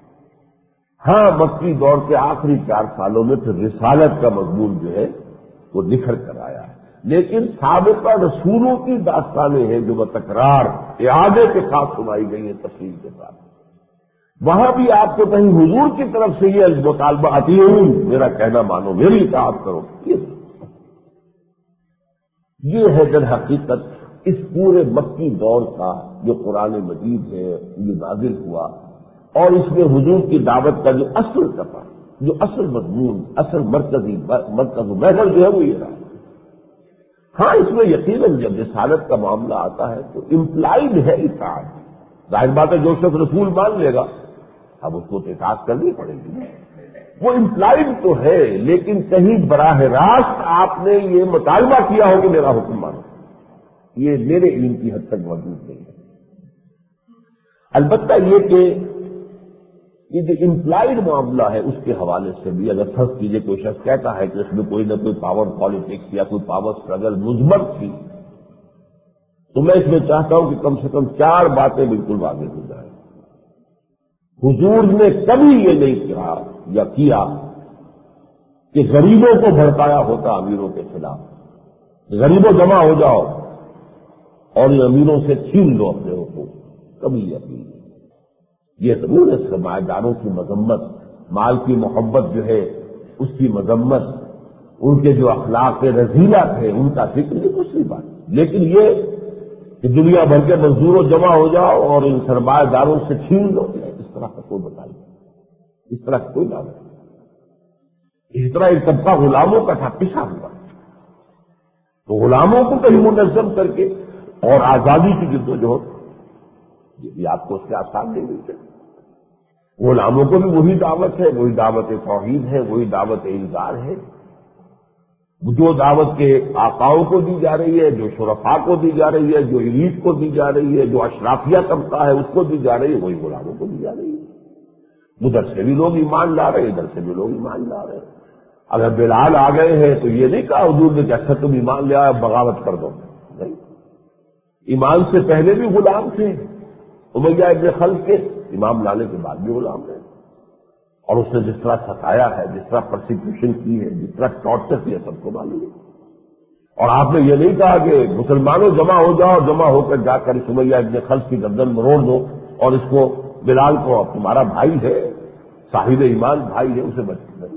ہاں، مکی دور کے آخری 4 سالوں میں پھر رسالت کا مضمون جو ہے وہ نکھر کر آیا ہے، لیکن سابقہ رسولوں کی داستانیں ہیں جو بتکرار اعادے کے ساتھ سنائی گئی ہیں تفصیل کے ساتھ۔ وہاں بھی آپ کو کہیں حضور کی طرف سے یہ مطالبہ اطیعون، میرا کہنا مانو، میری اطاعت کرو، یہ ہے در حقیقت اس پورے مکی دور کا جو قرآن مجید ہے جو نازل ہوا، اور اس میں حضور کی دعوت کا جو اصل صفحہ، جو اصل مضمون، اصل مرکز محور جو ہے وہ یہ رہا۔ ہاں، اس میں یقیناً جب رسالت کا معاملہ آتا ہے تو امپلائڈ ہے اطاعت، ظاہر بات ہے جو شخص رسول مان لے گا اب اس کو تو اطاعت کرنی پڑے گی، وہ امپلائڈ تو ہے، لیکن کہیں براہ راست آپ نے یہ مطالبہ کیا ہو کہ میرا حکم مانو، یہ میرے علم کی حد تک موجود نہیں ہے۔ البتہ یہ کہ یہ جو امپلائڈ معاملہ ہے اس کے حوالے سے بھی اگر فرض کیجیے کوئی شخص کہتا ہے کہ اس میں کوئی نہ کوئی پاور پالیٹکس یا کوئی پاور اسٹرگل مضمر تھی، تو میں اس میں چاہتا ہوں کہ کم سے کم 4 باتیں بالکل واضح ہو جائیں۔ حضور نے کبھی یہ نہیں کہا یا کیا کہ غریبوں کو بھڑکایا ہوتا امیروں کے خلاف، غریبوں جمع ہو جاؤ اور ان امیروں سے چھین لو اپنے حقوق، کبھی یہ اپیل نہیں۔ یہ ضرور ہے سرمایہ داروں کی مذمت، مال کی محبت جو ہے اس کی مذمت، ان کے جو اخلاق رذیلہ تھے ان کا ذکر، یہ دوسری بات، لیکن یہ کہ دنیا بھر کے مزدوروں جمع ہو جاؤ اور ان سرمایہ داروں سے چھین لو، اس طرح کا کوئی بتائیے، اس طرح کا کوئی دعوت نہیں۔ اس طرح ایک طبقہ غلاموں کا تھا پچھا ہوا، تو غلاموں کو کہیں منظم کر کے اور آزادی کی جدوجہد، یہ بھی آپ کو اس کے آسان نہیں ملتے۔ غلاموں کو بھی وہی دعوت ہے، وہی دعوت توحید ہے، وہی دعوت انذار ہے، جو دعوت کے آقاؤں کو دی جا رہی ہے، جو شرفاء کو دی جا رہی ہے، جو ایلیٹ کو دی جا رہی ہے، جو اشرافیہ طبقہ ہے اس کو دی جا رہی ہے، وہی غلاموں کو دی جا رہی ہے۔ ادھر سے بھی لوگ ایمان لا رہے ہیں، ادھر سے بھی لوگ ایمان لا رہے ہیں۔ اگر بلال آ گئے ہیں تو یہ نہیں کہا حضور نے کہ اچھا تم ایمان لے آئے بغاوت کر دو، نہیں، ایمان سے پہلے بھی غلام تھے، امیہ ابن خلف کے، ایمان لانے کے بعد بھی غلام رہے، اور اس نے جس طرح ستایا ہے، جس طرح پرسیکیوشن کی ہے، جس طرح ٹارچر کیا، سب کو معلوم ہے۔ اور آپ نے یہ نہیں کہا کہ مسلمانوں جمع ہو جاؤ، جمع ہو کر جا کر امیہ ابن خلف کی گردن مروڑ دو اور اس کو بلال کو تمہارا بھائی ہے، صاحب ایمان بھائی ہے، اسے بچ نہیں،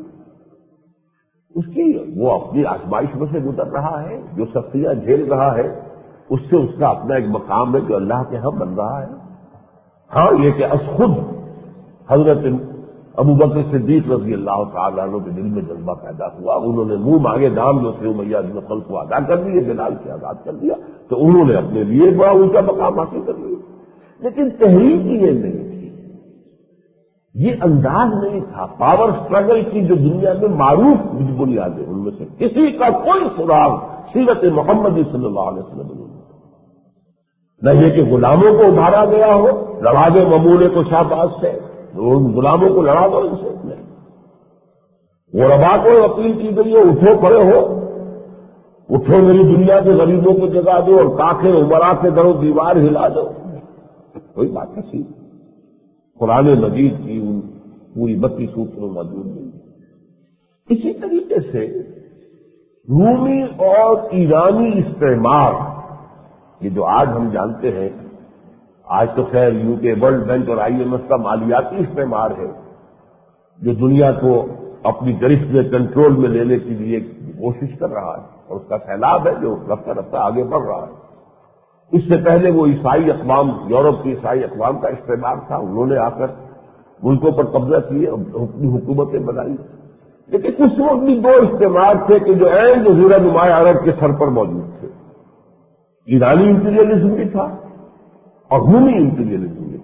اس کی وہ اپنی آزمائش میں سے گزر رہا ہے، جو سختیاں جھیل رہا ہے اس سے اس کا اپنا ایک مقام ہے جو اللہ کے ہاں بن رہا ہے۔ ہاں یہ کہ از خود حضرت ابوبکر صدیق رضی اللہ تعالیٰ عنہ کے دل میں جذبہ پیدا ہوا، انہوں نے منہ مانگے دام جو تھے امیہ ابن خلف کو ادا کر دیے، بلال سے آزاد کر دیا، تو انہوں نے اپنے لیے بڑا اونچا مقام حاصل کر لیا۔ لیکن تحریک یہ نہیں تھی، یہ انداز نہیں تھا، پاور سٹرگل کی جو دنیا میں معروف بنیادیں ان میں سے کسی کا کوئی سراغ سیرت محمدی صلی اللہ علیہ وسلم نے نہ یہ کہ غلاموں کو ابھارا گیا ہو، لڑا دے ممولے کو شہباز سے، ان غلاموں کو لڑا دو ان سے، نہیں، غربا کو اپیل کی گئی ہے اٹھو کھڑے ہو، اٹھو میری دنیا کے غریبوں کو جگا دو اور کاخے عمرا کے درو دیوار ہلا دو، کوئی بات نہیں۔ قرآن مجید کی ان پوری 32 سورتوں میں موجود نہیں۔ اسی طریقے سے رومی اور ایرانی استعمار، یہ جو آج ہم جانتے ہیں، آج تو خیر یو کے ورلڈ بینک اور آئی ایم ایف کا مالیاتی استعمار ہے جو دنیا کو اپنی گرفت میں کنٹرول میں لینے کے لیے کوشش کر رہا ہے، اور اس کا سیلاب ہے جو رفتہ رفتہ آگے بڑھ رہا ہے۔ اس سے پہلے وہ عیسائی اقوام، یورپ کی عیسائی اقوام کا استعمار تھا، انہوں نے آ کر ملکوں پر قبضہ کیے، اپنی حکومتیں بنائی، لیکن اس وقت بھی دو استعمار تھے کہ جو عین جزیرہ نمایاں عرب کے سر پر موجود تھے، ایرانی امپیریلزم بھی تھا اور رومی امپیریلزم بھی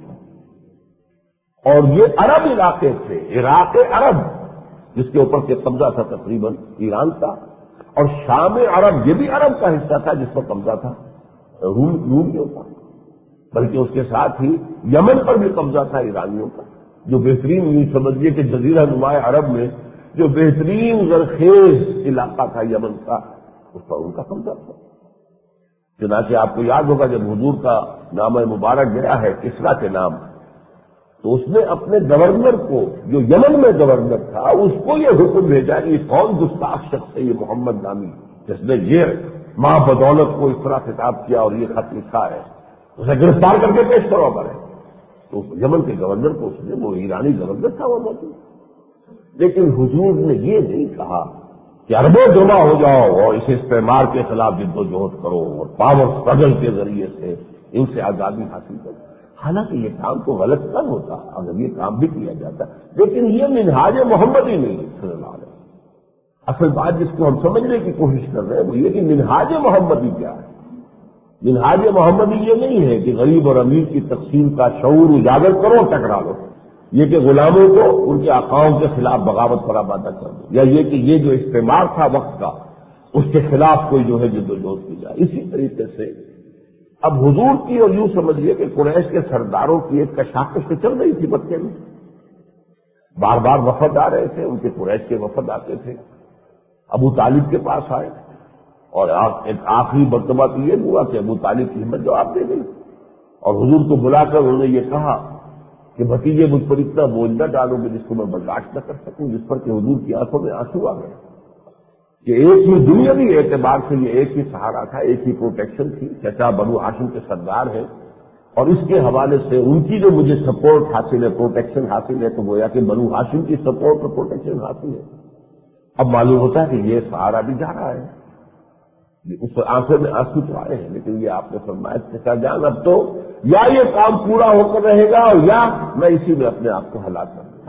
تھا، اور یہ عرب علاقے تھے، عراق عرب جس کے اوپر کے قبضہ تھا تقریباً ایران کا، اور شام عرب یہ بھی عرب کا حصہ تھا جس پر قبضہ تھا رومیوں کا، بلکہ اس کے ساتھ ہی یمن پر بھی قبضہ تھا ایرانیوں کا، جو بہترین یہ سمجھیے کہ جزیرہ نمایاں عرب میں جو بہترین زرخیز علاقہ تھا یمن کا، اس پر ان کا قبضہ تھا۔ چنانچہ آپ کو یاد ہوگا جب حضور کا نام مبارک گیا ہے کسرا کے نام، تو اس نے اپنے گورنر کو جو یمن میں گورنر تھا اس کو یہ حکم بھیجا کہ یہ کون گستاخ شخص ہے یہ محمد نامی جس نے یہ ماں بدولت کو اس طرح خطاب کیا اور یہ خط لکھا ہے، اسے گرفتار کر کے پیش کرو کرے۔ تو یمن کے گورنر کو اس نے، وہ ایرانی گورنر تھا وہ موجود، لیکن حضور نے یہ نہیں کہا کہ عربوں جمع ہو جاؤ اور اس استعمار کے خلاف جد و جہد کرو اور پاور اسٹرگل کے ذریعے سے ان سے آزادی حاصل کرو۔ حالانکہ یہ کام تو غلط نہ ہوتا اگر یہ کام بھی کیا جاتا، لیکن یہ منہاج محمدی نہیں ہے صلی اللہ علیہ وسلم۔ اصل بات جس کو ہم سمجھنے کی کوشش کر رہے ہیں وہ یہ کہ منہاج محمدی کیا ہے۔ منہاج محمدی یہ نہیں ہے کہ غریب اور امیر کی تقسیم کا شعور اجاگر کرو ٹکرا لو، یہ کہ غلاموں کو ان کے آقاؤں کے خلاف بغاوت پر آمادہ کر دو، یا یہ کہ یہ جو استعمار تھا وقت کا اس کے خلاف کوئی جو ہے جد و جہد کی جائے۔ اسی طریقے سے اب حضور کی اور یوں سمجھیے کہ قریش کے سرداروں کی ایک کشاکش تو چل رہی تھی مکے میں، بار بار وفد آ رہے تھے، ان کے قریش کے وفد آتے تھے، ابو طالب کے پاس آئے اور ایک آخری مرتبہ تو یہ ہوا کہ ابو طالب کی ہمت جواب دے گئی اور حضور کو بلا کر انہوں نے یہ کہا کہ بھتیجے مجھ پر اتنا بوجھ نہ ڈالو گے جس کو میں برداشت نہ کر سکوں، جس پر کہ حضور کی آنکھوں میں آنسو آ گئے کہ ایک ہی دنیاوی اعتبار سے یہ ایک ہی سہارا تھا، ایک ہی پروٹیکشن تھی، چچا بنو ہاشم کے سردار ہیں اور اس کے حوالے سے ان کی جو مجھے سپورٹ حاصل ہے، پروٹیکشن حاصل ہے، تو گویا کہ بنو ہاشم کی سپورٹ اور پروٹیکشن حاصل ہے۔ اب معلوم ہوتا ہے کہ یہ سہارا بھی جا رہا ہے، اس آنکھوں میں آنسو تو آئے ہیں، لیکن یہ آپ نے فرمایا چچا جان اب تو یا یہ کام پورا ہو کر رہے گا یا میں اسی میں اپنے آپ کو ہلاک کر دوں گا۔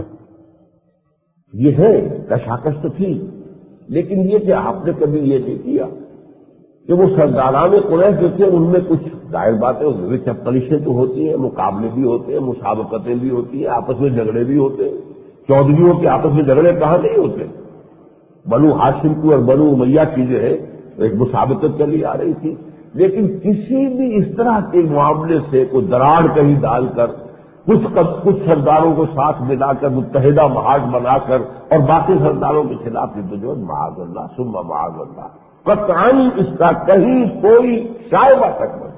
یہ ہے کشاکش تو تھی، لیکن یہ کہ آپ نے کبھی یہ نہیں کیا کہ وہ سرداران قریش جو تھے ان میں کچھ ظاہر باتیں ان میں چپکلیشیں تو ہوتی ہیں، مقابلے بھی ہوتے ہیں، مسابقتیں بھی ہوتی ہیں، آپس میں جھگڑے بھی ہوتے ہیں. چودھریوں کے آپس میں جھگڑے کہاں نہیں ہوتے. بنو ہاشم کی اور بنو امیہ کی جو ہے ایک مسابقت چلی آ رہی تھی، لیکن کسی بھی اس طرح کے معاملے سے کوئی دراڑ کہیں ڈال کر کچھ سرداروں کو ساتھ ملا کر متحدہ محاذ بنا کر اور باقی سرداروں کے خلاف جدوجہد معاذ اللہ ثم معاذ اللہ قطعاً اس کا کہیں کوئی شائبہ تک نہیں.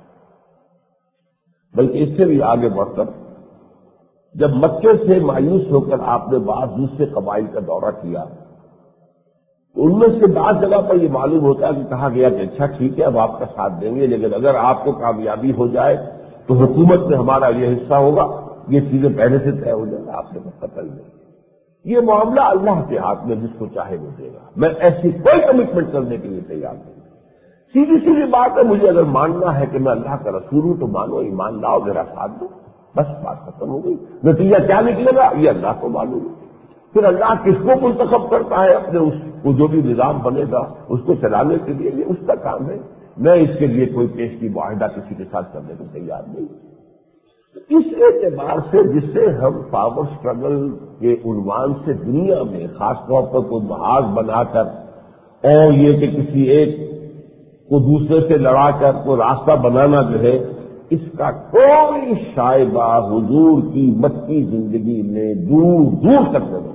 بلکہ اس سے بھی آگے بڑھ کر جب مکے سے مایوس ہو کر آپ نے بعض دوسرے قبائل کا دورہ کیا، ان میں سے بعض جگہ پر یہ معلوم ہوتا ہے کہ کہا گیا کہ اچھا ٹھیک ہے اب آپ کا ساتھ دیں گے، لیکن اگر آپ کو کامیابی ہو جائے تو حکومت میں ہمارا یہ حصہ ہوگا. یہ چیزیں پہلے سے طے ہو جائیں گا، آپ نے پتہ ہی نہیں. یہ معاملہ اللہ کے ہاتھ میں، جس کو چاہے وہ دے گا. میں ایسی کوئی کمٹمنٹ کرنے کے لیے تیار نہیں. سیدھی سیدھی بات ہے، مجھے اگر ماننا ہے کہ میں اللہ کا رسول ہوں تو مانو، ایمان لاؤ، میرا ساتھ دو، بس بات ختم ہو گئی. نتیجہ کیا نکلے گا یہ اللہ کو معلوم ہے. پھر اللہ کس کو منتخب کرتا ہے اپنے اس کو جو بھی نظام بنے گا اس کو چلانے کے لیے، یہ اس کا کام ہے. میں اس کے لیے کوئی پیش کی معاہدہ کسی کے ساتھ کرنے کو تیار نہیں. اس اعتبار سے جس سے ہم پاور اسٹرگل کے عنوان سے دنیا میں خاص طور پر کوئی محاذ بنا کر اور یہ کہ کسی ایک کو دوسرے سے لڑا کر کوئی راستہ بنانا جو ہے، اس کا کوئی شائبہ حضور کی مکی زندگی میں دور دور تک نہیں.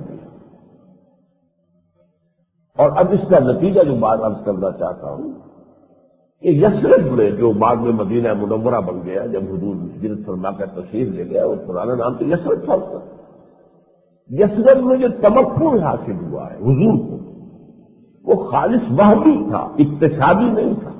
اور اب اس کا نتیجہ جو بات عرض کرنا چاہتا ہوں کہ یثرب میں جو بعد میں مدینہ منورہ بن گیا، جب حضور ہجرت فرما کر تشریف لے گیا، وہ پرانا نام تو یثرب تھا. یثرب میں جو تمکن حاصل ہوا ہے حضور کو، وہ خالص وہمی تھا، اقتصادی نہیں تھا.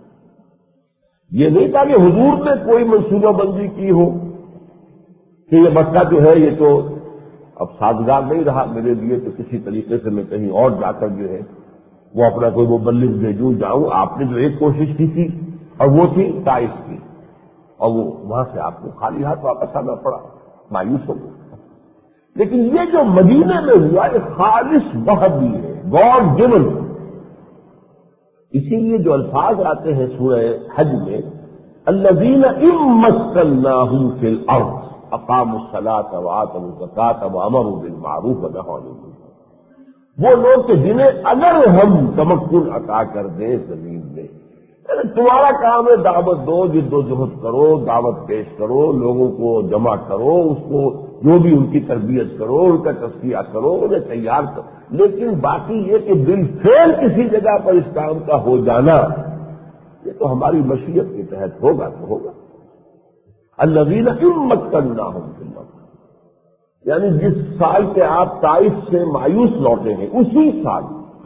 یہ نہیں تھا کہ حضور نے کوئی منصوبہ بندی کی ہو کہ یہ مسئلہ جو ہے یہ تو اب سازگار نہیں رہا میرے لیے، تو کسی طریقے سے میں کہیں اور جا کر جو ہے وہ اپنا کوئی مبلغ بھیجوں جاؤں. آپ نے جو ایک کوشش کی تھی اور وہ تھی طائف کی، اور وہ وہاں سے آپ کو خالی ہاتھ واپس آنا پڑا، مایوس ہو گئے. لیکن یہ جو مدینے میں ہوا یہ خالص وحی ہے، گاڈ گیون. اسی لیے جو الفاظ آتے ہیں سورہ حج میں، الذین ان مکناہم فی الارض اقاموا الصلاۃ وآتوا الزکاۃ وامروا بالمعروف ونہوا عن المنکر، وہ لوگ کہ جنہیں اگر ہم تمکن عطا کر دیں زمین میں، تمہارا کام ہے دعوت دو، جد و جہد کرو، دعوت پیش کرو، لوگوں کو جمع کرو، اس کو جو بھی ان کی تربیت کرو، ان کا تزکیہ کرو، انہیں تیار کرو. لیکن باقی یہ کہ بالفعل کسی جگہ پر اس کام کا ہو جانا، یہ تو ہماری مشیت کے تحت ہوگا تو ہوگا. الذین ان مکناہم فی الارض، یعنی جس سال کے آپ طائف سے مایوس لوٹے ہیں اسی سال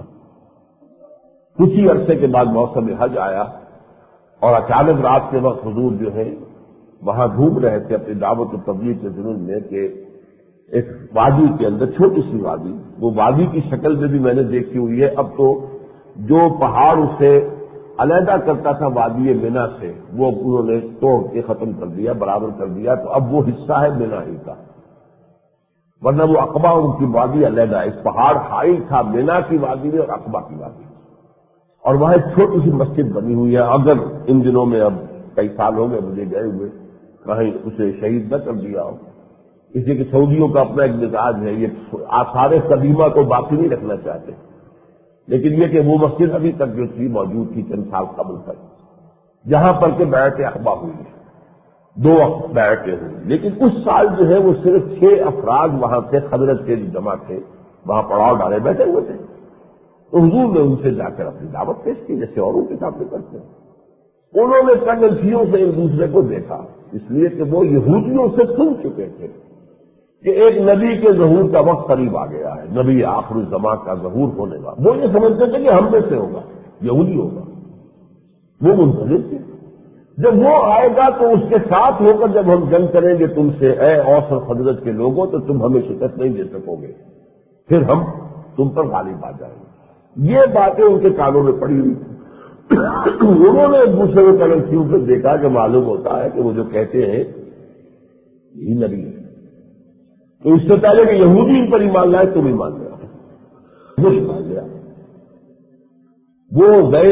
کچھ ہی عرصے کے بعد موسم حج آیا، اور اچانک رات کے وقت حضور جو ہے وہاں گھوم رہے تھے اپنی دعوت و تبلیغ کے ضمن میں کہ ایک وادی کے اندر، چھوٹی سی وادی، وہ وادی کی شکل میں بھی میں نے دیکھی ہوئی ہے. اب تو جو پہاڑ اسے علیحدہ کرتا تھا وادی مینا سے، وہ انہوں نے توڑ کے ختم کر دیا، برابر کر دیا، تو اب وہ حصہ ہے مینا ہی کا، ورنہ وہ عقبہ ان کی وادی علیحدہ ہے. ایک پہاڑ حائل تھا مینا کی وادی میں اور عقبہ کی وادی میں، اور وہاں ایک چھوٹی سی مسجد بنی ہوئی ہے. اگر ان دنوں میں اب کئی سال ہو گئے مجھے گئے ہوئے، کہیں اسے شہید نہ کر دیا ہو. اس لیے کہ سعودیوں کا اپنا ایک مزاج ہے، یہ آثار قدیمہ کو باقی نہیں رکھنا چاہتے، لیکن یہ کہ وہ مسجد ابھی تک جو تھی موجود تھی چند سال قبل تک، جہاں پر کہ بیعت عقبہ ہوئی ہے، 2 بیعتیں ہوئی. لیکن اس سال جو ہے وہ صرف 6 افراد وہاں سے حضرت کے جو جمع تھے وہاں پڑاؤ ڈالے بیٹھے ہوئے تھے. تو حضور نے ان سے جا کر اپنی دعوت پیش کی جیسے اوروں کے سامنے کرتے ہیں. انہوں نے کنگنسیوں سے ایک دوسرے کو دیکھا، اس لیے کہ وہ یہودیوں سے سن چکے تھے کہ ایک نبی کے ظہور کا وقت قریب آ گیا ہے، نبی آخر الزمان کا ظہور ہونے گا. وہ یہ سمجھتے تھے کہ ہم میں سے ہوگا، یہودی ہوگا. وہ منتظر تھے جب وہ آئے گا تو اس کے ساتھ ہو کر جب ہم جنگ کریں گے تم سے اے اوس اور خزرج کے لوگوں، تو تم ہمیں شکست نہیں دے سکو گے، پھر ہم تم پر غالب آ جائیں گے. یہ باتیں ان کے کانوں میں پڑی ہوئی تھی. انہوں نے ایک دوسرے کو کنگنسیوں سے دیکھا کہ معلوم ہوتا ہے کہ وہ جو کہتے ہیں یہی نبی ہے. تو اس سے پہلے کہ یہودی ان پر ایمان لائے تم ایمان لیا، وہ ایمان لیا. وہ گئے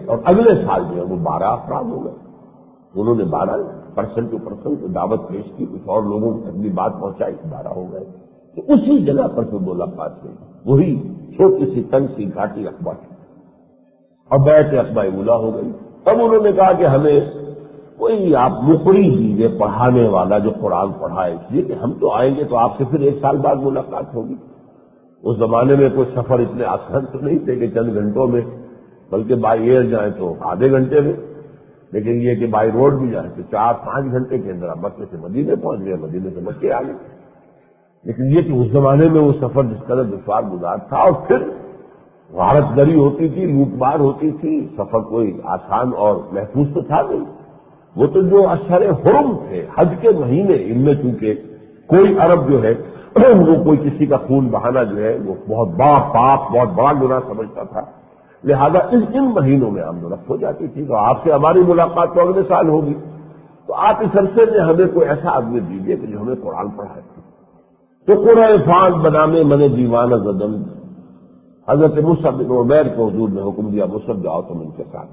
اور اگلے سال جو ہے وہ 12 افراد ہو گئے. انہوں نے 12 پرسن ٹو پرسن کو دعوت پیش کی, کچھ اور لوگوں کو اپنی بات پہنچائی, 12 ہو گئے. تو اسی جگہ پر پھر ملاقات ہوئی, وہی چھوٹی سی تنگ سی گھاٹی عقبہ کی, اور بیعت عقبہ اولا ہو گئی. تب انہوں نے کہا کہ ہمیں کوئی آپ مقری دیجیے پڑھانے والا جو قرآن پڑھائے, اس لیے کہ ہم تو آئیں گے تو آپ سے پھر 1 سال بعد ملاقات ہوگی. اس زمانے میں کوئی سفر اتنے آسان تو نہیں تھے کہ چند گھنٹوں میں, بلکہ بائی ایئر جائیں تو آدھے گھنٹے میں, لیکن یہ کہ بائی روڈ بھی جائیں تو 4-5 گھنٹے کے اندر مکے سے مدینے پہنچ گئے, مدینے سے مکے آ گئے. لیکن یہ کہ اس زمانے میں وہ سفر جس قدر دشوار گزار تھا, اور پھر غارت گری ہوتی تھی, لوٹ مار ہوتی تھی, سفر کوئی آسان اور محفوظ تو تھا نہیں. وہ تو جو اشہر حرم تھے, حج کے مہینے, ان میں چونکہ کوئی عرب جو ہے وہ کوئی کسی کا خون بہانا جو ہے وہ بہت بڑا پاپ, بہت بڑا گناہ سمجھتا تھا, لہذا ان مہینوں میں آمد و رفت ہو جاتی تھی. تو آپ سے ہماری ملاقات تو اگلے سال ہوگی, تو آپ اس عرصے میں ہمیں کوئی ایسا آدمی دیجیے کہ جو ہمیں قرآن پڑھائے. تو قرآن فاض بنامے من دیوانہ زدم, حضرت مصعب بن عمیر کو حضور نے حکم دیا, مصعب جاؤ تم ان کے ساتھ.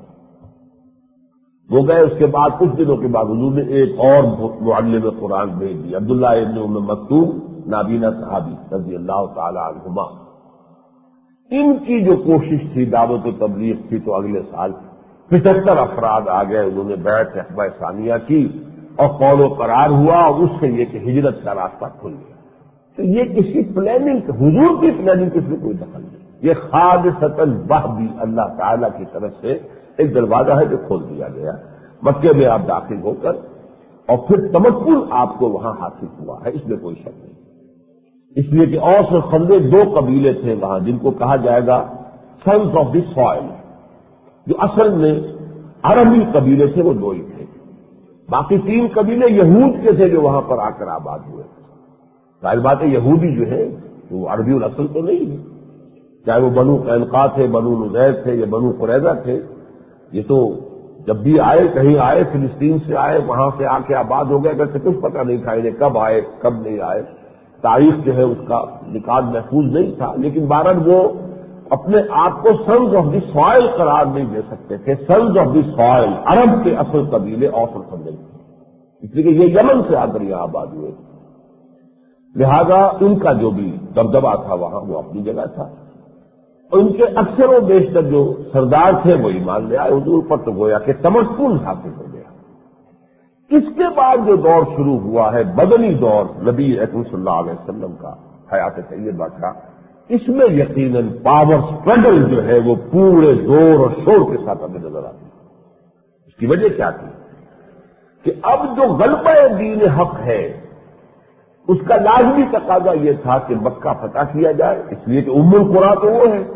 وہ گئے. اس کے بعد کچھ دنوں کے بعد حضور نے ایک اور معلم قرآن بھیج دیا, عبداللہ ابن ام مکتوم, نابینا صحابی رضی اللہ تعالی عنہما. ان کی جو کوشش تھی دعوت و تبلیغ تھی, تو اگلے سال 75 افراد آ گئے. انہوں نے بیعت عقبہ ثانیہ کی اور قول و قرار ہوا, اور اس سے یہ کہ ہجرت کا راستہ کھل گیا. تو یہ کسی پلاننگ, حضور کی پلاننگ کی کوئی دخل نہیں. یہ خالصتاً بھی اللہ تعالیٰ کی طرف سے ایک دروازہ ہے جو کھول دیا گیا. مکے میں آپ داخل ہو کر, اور پھر تمکن آپ کو وہاں حاصل ہوا ہے, اس میں کوئی شک نہیں. اس لیے کہ اوس اور خزرج 2 قبیلے تھے وہاں, جن کو کہا جائے گا سنس آف دی سوائل, جو اصل میں عربی قبیلے تھے وہ 2 ہی تھے. باقی 3 قبیلے یہود کے تھے جو وہاں پر آ کر آباد ہوئے. ظاہر بات ہے یہودی جو ہے وہ عربی الاصل تو نہیں ہے, چاہے وہ بنو قینقاع تھے, بنو نذیر تھے, یا بنو قریظہ تھے. یہ تو جب بھی آئے, کہیں آئے, فلسطین سے آئے, وہاں سے آ کے آباد ہو گئے. اگر سے کچھ پتہ نہیں تھا انہیں کب آئے کب نہیں آئے, تاریخ جو ہے اس کا ریکارڈ محفوظ نہیں تھا. لیکن بہرحال وہ اپنے آپ کو سنز آف دی سوائل قرار نہیں دے سکتے تھے. سنز آف دی سوائل عرب کے اصل قبیلے اوس اور خزرج تھے, اس لیے کہ یہ یمن سے آ کر یہاں آباد ہوئے. لہذا ان کا جو بھی دبدبہ تھا وہاں وہ اپنی جگہ تھا. ان کے اکثر و بیشتر جو سردار تھے وہ ایمان لے آئے حضور پر, تو گویا کہ تمکن حاصل ہو گیا. اس کے بعد جو دور شروع ہوا ہے بدنی دور نبی اکرم صلی اللہ علیہ وسلم کا, حیات طیبہ کا, اس میں یقیناً پاور سٹرگل جو ہے وہ پورے زور اور شور کے ساتھ ہمیں نظر آتی. اس کی وجہ کیا تھی کہ اب جو غلبہ دین حق ہے اس کا لازمی تقاضا یہ تھا کہ مکہ فتح کیا جائے. اس لیے کہ ام القریٰ تو وہ ہے,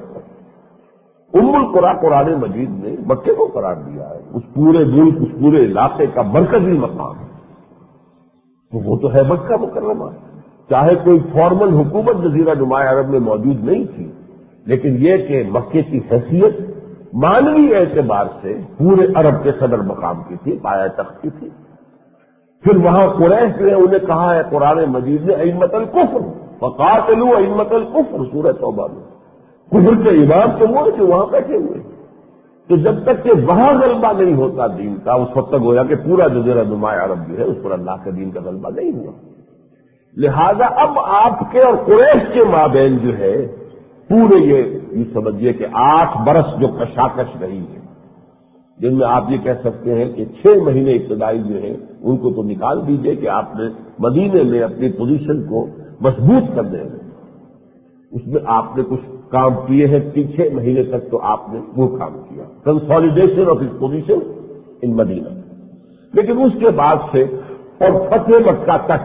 ام القریٰ قرآن مجید نے مکے کو قرار دیا ہے. اس پورے ملک, اس پورے علاقے کا مرکزی مقام ہے, تو وہ تو ہے مکہ مکرمہ. چاہے کوئی فارمل حکومت جزیرہ نمایاں عرب میں موجود نہیں تھی, لیکن یہ کہ مکے کی حیثیت مانوی اعتبار سے پورے عرب کے صدر مقام کی تھی, پایہ تخت کی تھی. پھر وہاں قریش نے انہیں کہا ہے قرآن مجید نے ائمۃ الکفر فقاتلوا ائمۃ الکفر, سورہ توبہ میں. کفر کے امام تو وہ جو وہاں بیٹھے ہوئے. تو جب تک کہ وہاں غلبہ نہیں ہوتا دین کا, اس وقت تک گویا کہ پورا جزیرہ نمایاں عرب جو ہے اس پر اللہ کے دین کا غلبہ نہیں ہوا. لہذا اب آپ کے اور قریش کے مابین جو ہے پورے یہ سمجھیے کہ 8 برس جو کشاکش رہی ہے, جن میں آپ یہ کہہ سکتے ہیں کہ 6 مہینے ابتدائی جو ہیں ان کو تو نکال دیجئے کہ آپ نے مدینے میں اپنی پوزیشن کو مضبوط کرنے میں اس میں آپ نے کچھ کام کیے ہیں. 6 مہینے تک تو آپ نے وہ کام کیا, consolidation of his position in Medina. لیکن اس کے بعد سے اور فتح مکہ تک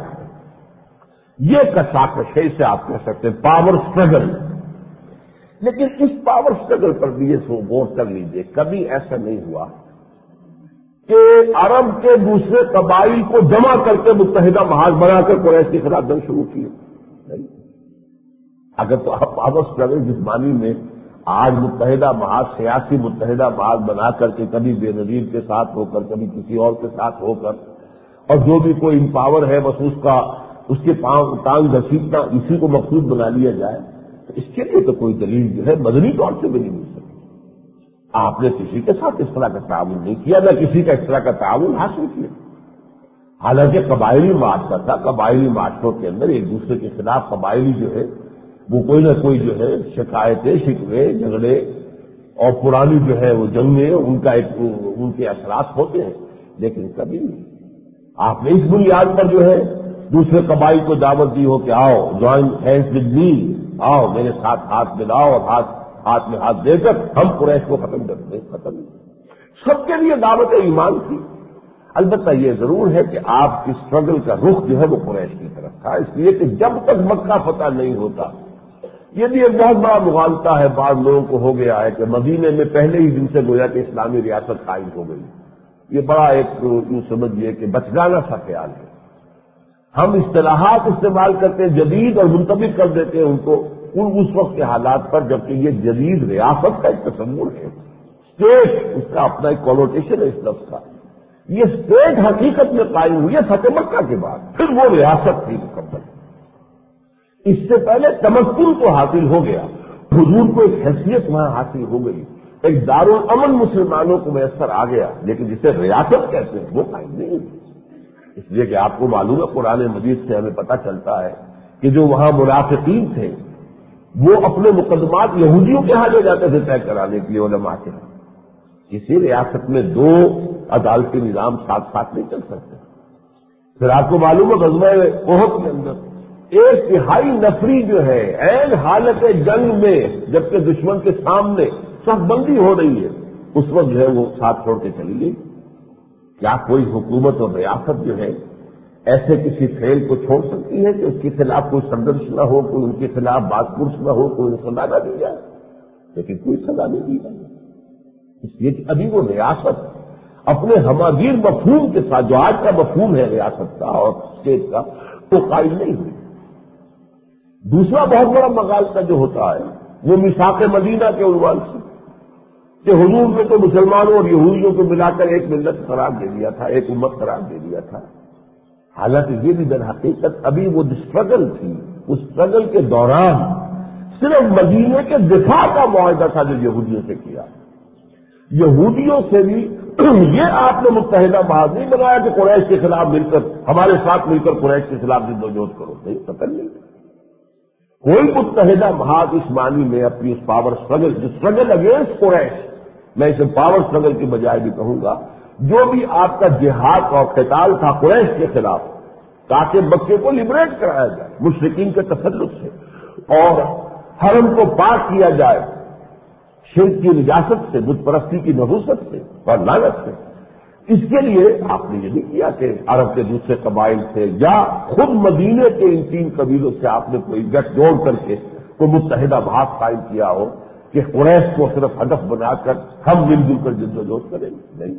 یہ کشاکش ہے, اسے آپ کہہ سکتے ہیں پاور سٹرگل. لیکن اس پاور سٹرگل پر بھی یہ غور کر لیجیے, کبھی ایسا نہیں ہوا کہ عرب کے دوسرے قبائل کو جمع کر کے متحدہ محاذ بنا کر قریش کے خلاف جنگ شروع کی. نہیں, اگر تو آپ پاور سٹرگل جس معنی میں آج متحدہ محاذ, سیاسی متحدہ محاذ بنا کر کے کبھی بے نظیر کے ساتھ ہو کر, کبھی کسی اور کے ساتھ ہو کر, اور جو بھی کوئی امپاور ہے بس اس کے ٹانگ گھسیٹنا اسی کو مقصود بنا لیا جائے, تو اس کے لیے تو کوئی دلیل جو ہے مدنی طور سے بھی نہیں مل سکتی. آپ نے کسی کے ساتھ اس طرح کا تعاون نہیں کیا، نہ کسی کا اس طرح کا تعاون حاصل کیا۔ حالانکہ قبائلی معاشرہ تھا، قبائلی معاشروں کے اندر ایک دوسرے کے خلاف قبائلی جو ہے وہ کوئی نہ کوئی جو ہے شکایتیں، شکوے، جھگڑے اور پرانی جو ہے وہ جنگیں ان کے اثرات ہوتے ہیں، لیکن کبھی نہیں۔ آپ نے اس بنیاد پر جو ہے دوسرے قبائل کو دعوت دی ہو کہ آؤ جوائن ہینڈز ود می، آؤ میرے ساتھ ہاتھ ملاؤ اور ہاتھ میں ہاتھ دے کر ہم قریش کو ختم کر دیں۔ ختم نہیں، سب کے لیے دعوت ایمان تھی۔ البتہ یہ ضرور ہے کہ آپ کی اسٹرگل کا رخ جو ہے وہ قریش کی طرف تھا، اس لیے کہ جب تک مکہ فتح نہیں ہوتا، یہ بھی ایک بہت بڑا مغالطہ ہے بعض لوگوں کو ہو گیا ہے کہ مدینے میں پہلے ہی دن سے گویا کہ اسلامی ریاست قائم ہو گئی۔ یہ بڑا ایک یوں سمجھیے کہ بچگانہ سا خیال ہے۔ ہم اصطلاحات استعمال کرتے ہیں جدید اور منطبق کر دیتے ہیں ان کو اس وقت کے حالات پر، جبکہ یہ جدید ریاست کا ایک تصور ہے، اسٹیٹ اس کا اپنا ایک کونوٹیشن ہے اس لفظ کا۔ یہ اسٹیٹ حقیقت میں قائم ہوئی ہے فتح مکہ کے بعد، پھر وہ ریاست تھی مکمل۔ اس سے پہلے تمکن تو حاصل ہو گیا، حضور کو ایک حیثیت وہاں حاصل ہو گئی، ایک دارالامن مسلمانوں کو میسر آ گیا، لیکن جسے ریاست کہتے ہیں وہ قائم نہیں ہوئی۔ اس لیے کہ آپ کو معلوم ہے قرآن مجید سے ہمیں پتہ چلتا ہے کہ جو وہاں منافقین تھے وہ اپنے مقدمات یہودیوں کے ہاں لے جاتے تھے طے کرانے کے لیے علماء کے ہاں۔ کسی ریاست میں دو عدالتی نظام ساتھ ساتھ نہیں چل سکتے۔ پھر آپ کو معلوم ہے غزوہ احد کے اندر ایک تہائی نفری جو ہے عین حالت جنگ میں جبکہ دشمن کے سامنے صف بندی ہو رہی ہے، اس وقت جو ہے وہ ساتھ چھوڑ کے چلی گئی۔ کیا کوئی حکومت اور ریاست جو ہے ایسے کسی فعل کو چھوڑ سکتی ہے کہ اس کے خلاف کوئی سرگرش نہ ہو، کوئی ان کے خلاف بات پرس نہ ہو، کوئی سزا نہ دی جائے؟ لیکن کوئی سزا نہیں دی جائے، اس لیے کہ ابھی وہ ریاست اپنے ہماگیر مفہوم کے ساتھ، جو آج کا مفہوم ہے ریاست کا اور اسٹیٹ کا، وہ قائم نہیں ہوئی۔ دوسرا بہت بڑا مغالطہ جو ہوتا ہے وہ میثاق مدینہ کے عنوان سے، کہ حضور نے تو مسلمانوں اور یہودیوں کو ملا کر ایک ملت قرار دے دیا تھا، ایک امت قرار دے دیا تھا۔ حالانکہ یہ بھی در حقیقت ابھی وہ اسٹرگل تھی، اس اسٹرگل کے دوران صرف مدینے کے دفاع کا معاہدہ تھا جو یہودیوں سے کیا۔ یہودیوں سے بھی یہ آپ نے متحدہ محاذ نہیں بنایا کہ قریش کے خلاف مل کر ہمارے ساتھ مل کر قریش کے خلاف جدوجہد کرو، نہیں، قطعاً نہیں۔ کوئی متحدہ محاذ اس معنی میں اپنی اس پاور اسٹرگل، جو اسٹرگل اگینسٹ قریش، میں اسے پاور اسٹرگل کی بجائے بھی کہوں گا، جو بھی آپ کا جہاد اور قتال تھا قریش کے خلاف تاکہ مکے کو لبریٹ کرایا جائے مشرکین کے تسلط سے اور حرم کو پاک کیا جائے شرک کی نجاست سے، بت پرستی کی نحوست سے اور لعنت سے، اس کے لیے آپ نے یہ نہیں کیا کہ عرب کے دوسرے قبائل سے یا خود مدینے کے ان تین قبیلوں سے آپ نے کوئی گٹھ جوڑ کر کے کوئی متحدہ بھاگ قائم کیا ہو کہ قریش کو صرف ہدف بنا کر ہم مل جل کر جدوجہد کریں گے، نہیں۔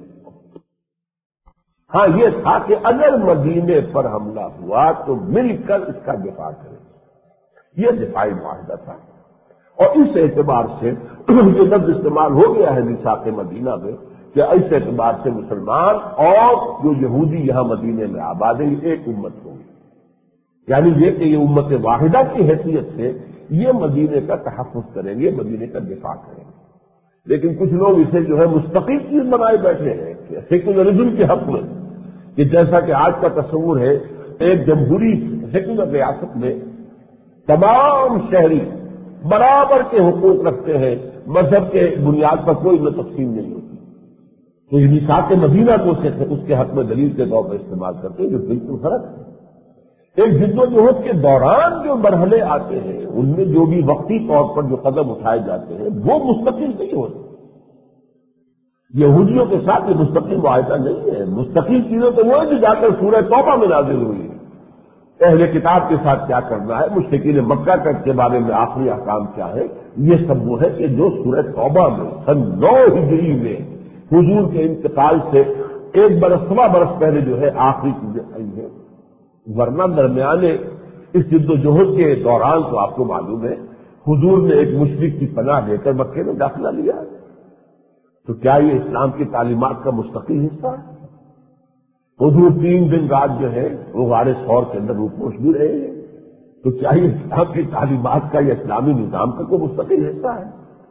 ہاں یہ تھا کہ اگر مدینے پر حملہ ہوا تو مل کر اس کا دفاع کریں، یہ دفاعی معاہدہ تھا۔ اور اس اعتبار سے یہ لفظ استعمال ہو گیا ہے میثاق مدینہ میں کہ اس اعتبار سے مسلمان اور جو یہودی یہاں مدینے میں آباد ہیں ایک امت ہوگی، یعنی یہ کہ یہ امت واحدہ کی حیثیت سے یہ مدینے کا تحفظ کریں گے، مدینے کا دفاع کریں گے۔ لیکن کچھ لوگ اسے جو ہے مستقل چیز بنائے بیٹھے ہیں کہ سیکولرزم کے حق میں، کہ جیسا کہ آج کا تصور ہے ایک جمہوری سیکولر ریاست میں تمام شہری برابر کے حقوق رکھتے ہیں، مذہب کے بنیاد پر کوئی نہ تقسیم نہیں ہوتی، تو یہ میثاق مدینہ کو اس کے حق میں دلیل کے طور پر استعمال کرتے ہیں، جو بالکل فرق ہے۔ ایک جدوجہد کے دوران جو مرحلے آتے ہیں ان میں جو بھی وقتی طور پر جو قدم اٹھائے جاتے ہیں وہ مستقل نہیں ہوتے۔ یہودیوں کے ساتھ یہ مستقل معاہدہ نہیں ہے، مستقل چیزیں تو وہ جو جا کر سورہ توبہ میں نازل ہوئی ہے، اہل کتاب کے ساتھ کیا کرنا ہے، مشرکین مکہ کے بارے میں آخری احکام کیا ہے، یہ سب وہ ہے کہ جو سورہ توبہ میں سن 9 ہجری میں حضور کے انتقال سے 1 برس سوا برس پہلے جو ہے آخری چیزیں آئی ہیں، ورنہ درمیانے اس جدوجہد کے دوران تو آپ کو معلوم ہے حضور نے ایک مشرک کی پناہ لے کر مکے میں داخلہ لیا ہے، تو کیا یہ اسلام کی تعلیمات کا مستقل حصہ ہے؟ حضور 3 دن رات جو ہے وہ غار ثور کے اندر روپوش بھی رہے ہیں، تو کیا یہ اسلام کی تعلیمات کا یا اسلامی نظام کا کوئی مستقل حصہ ہے؟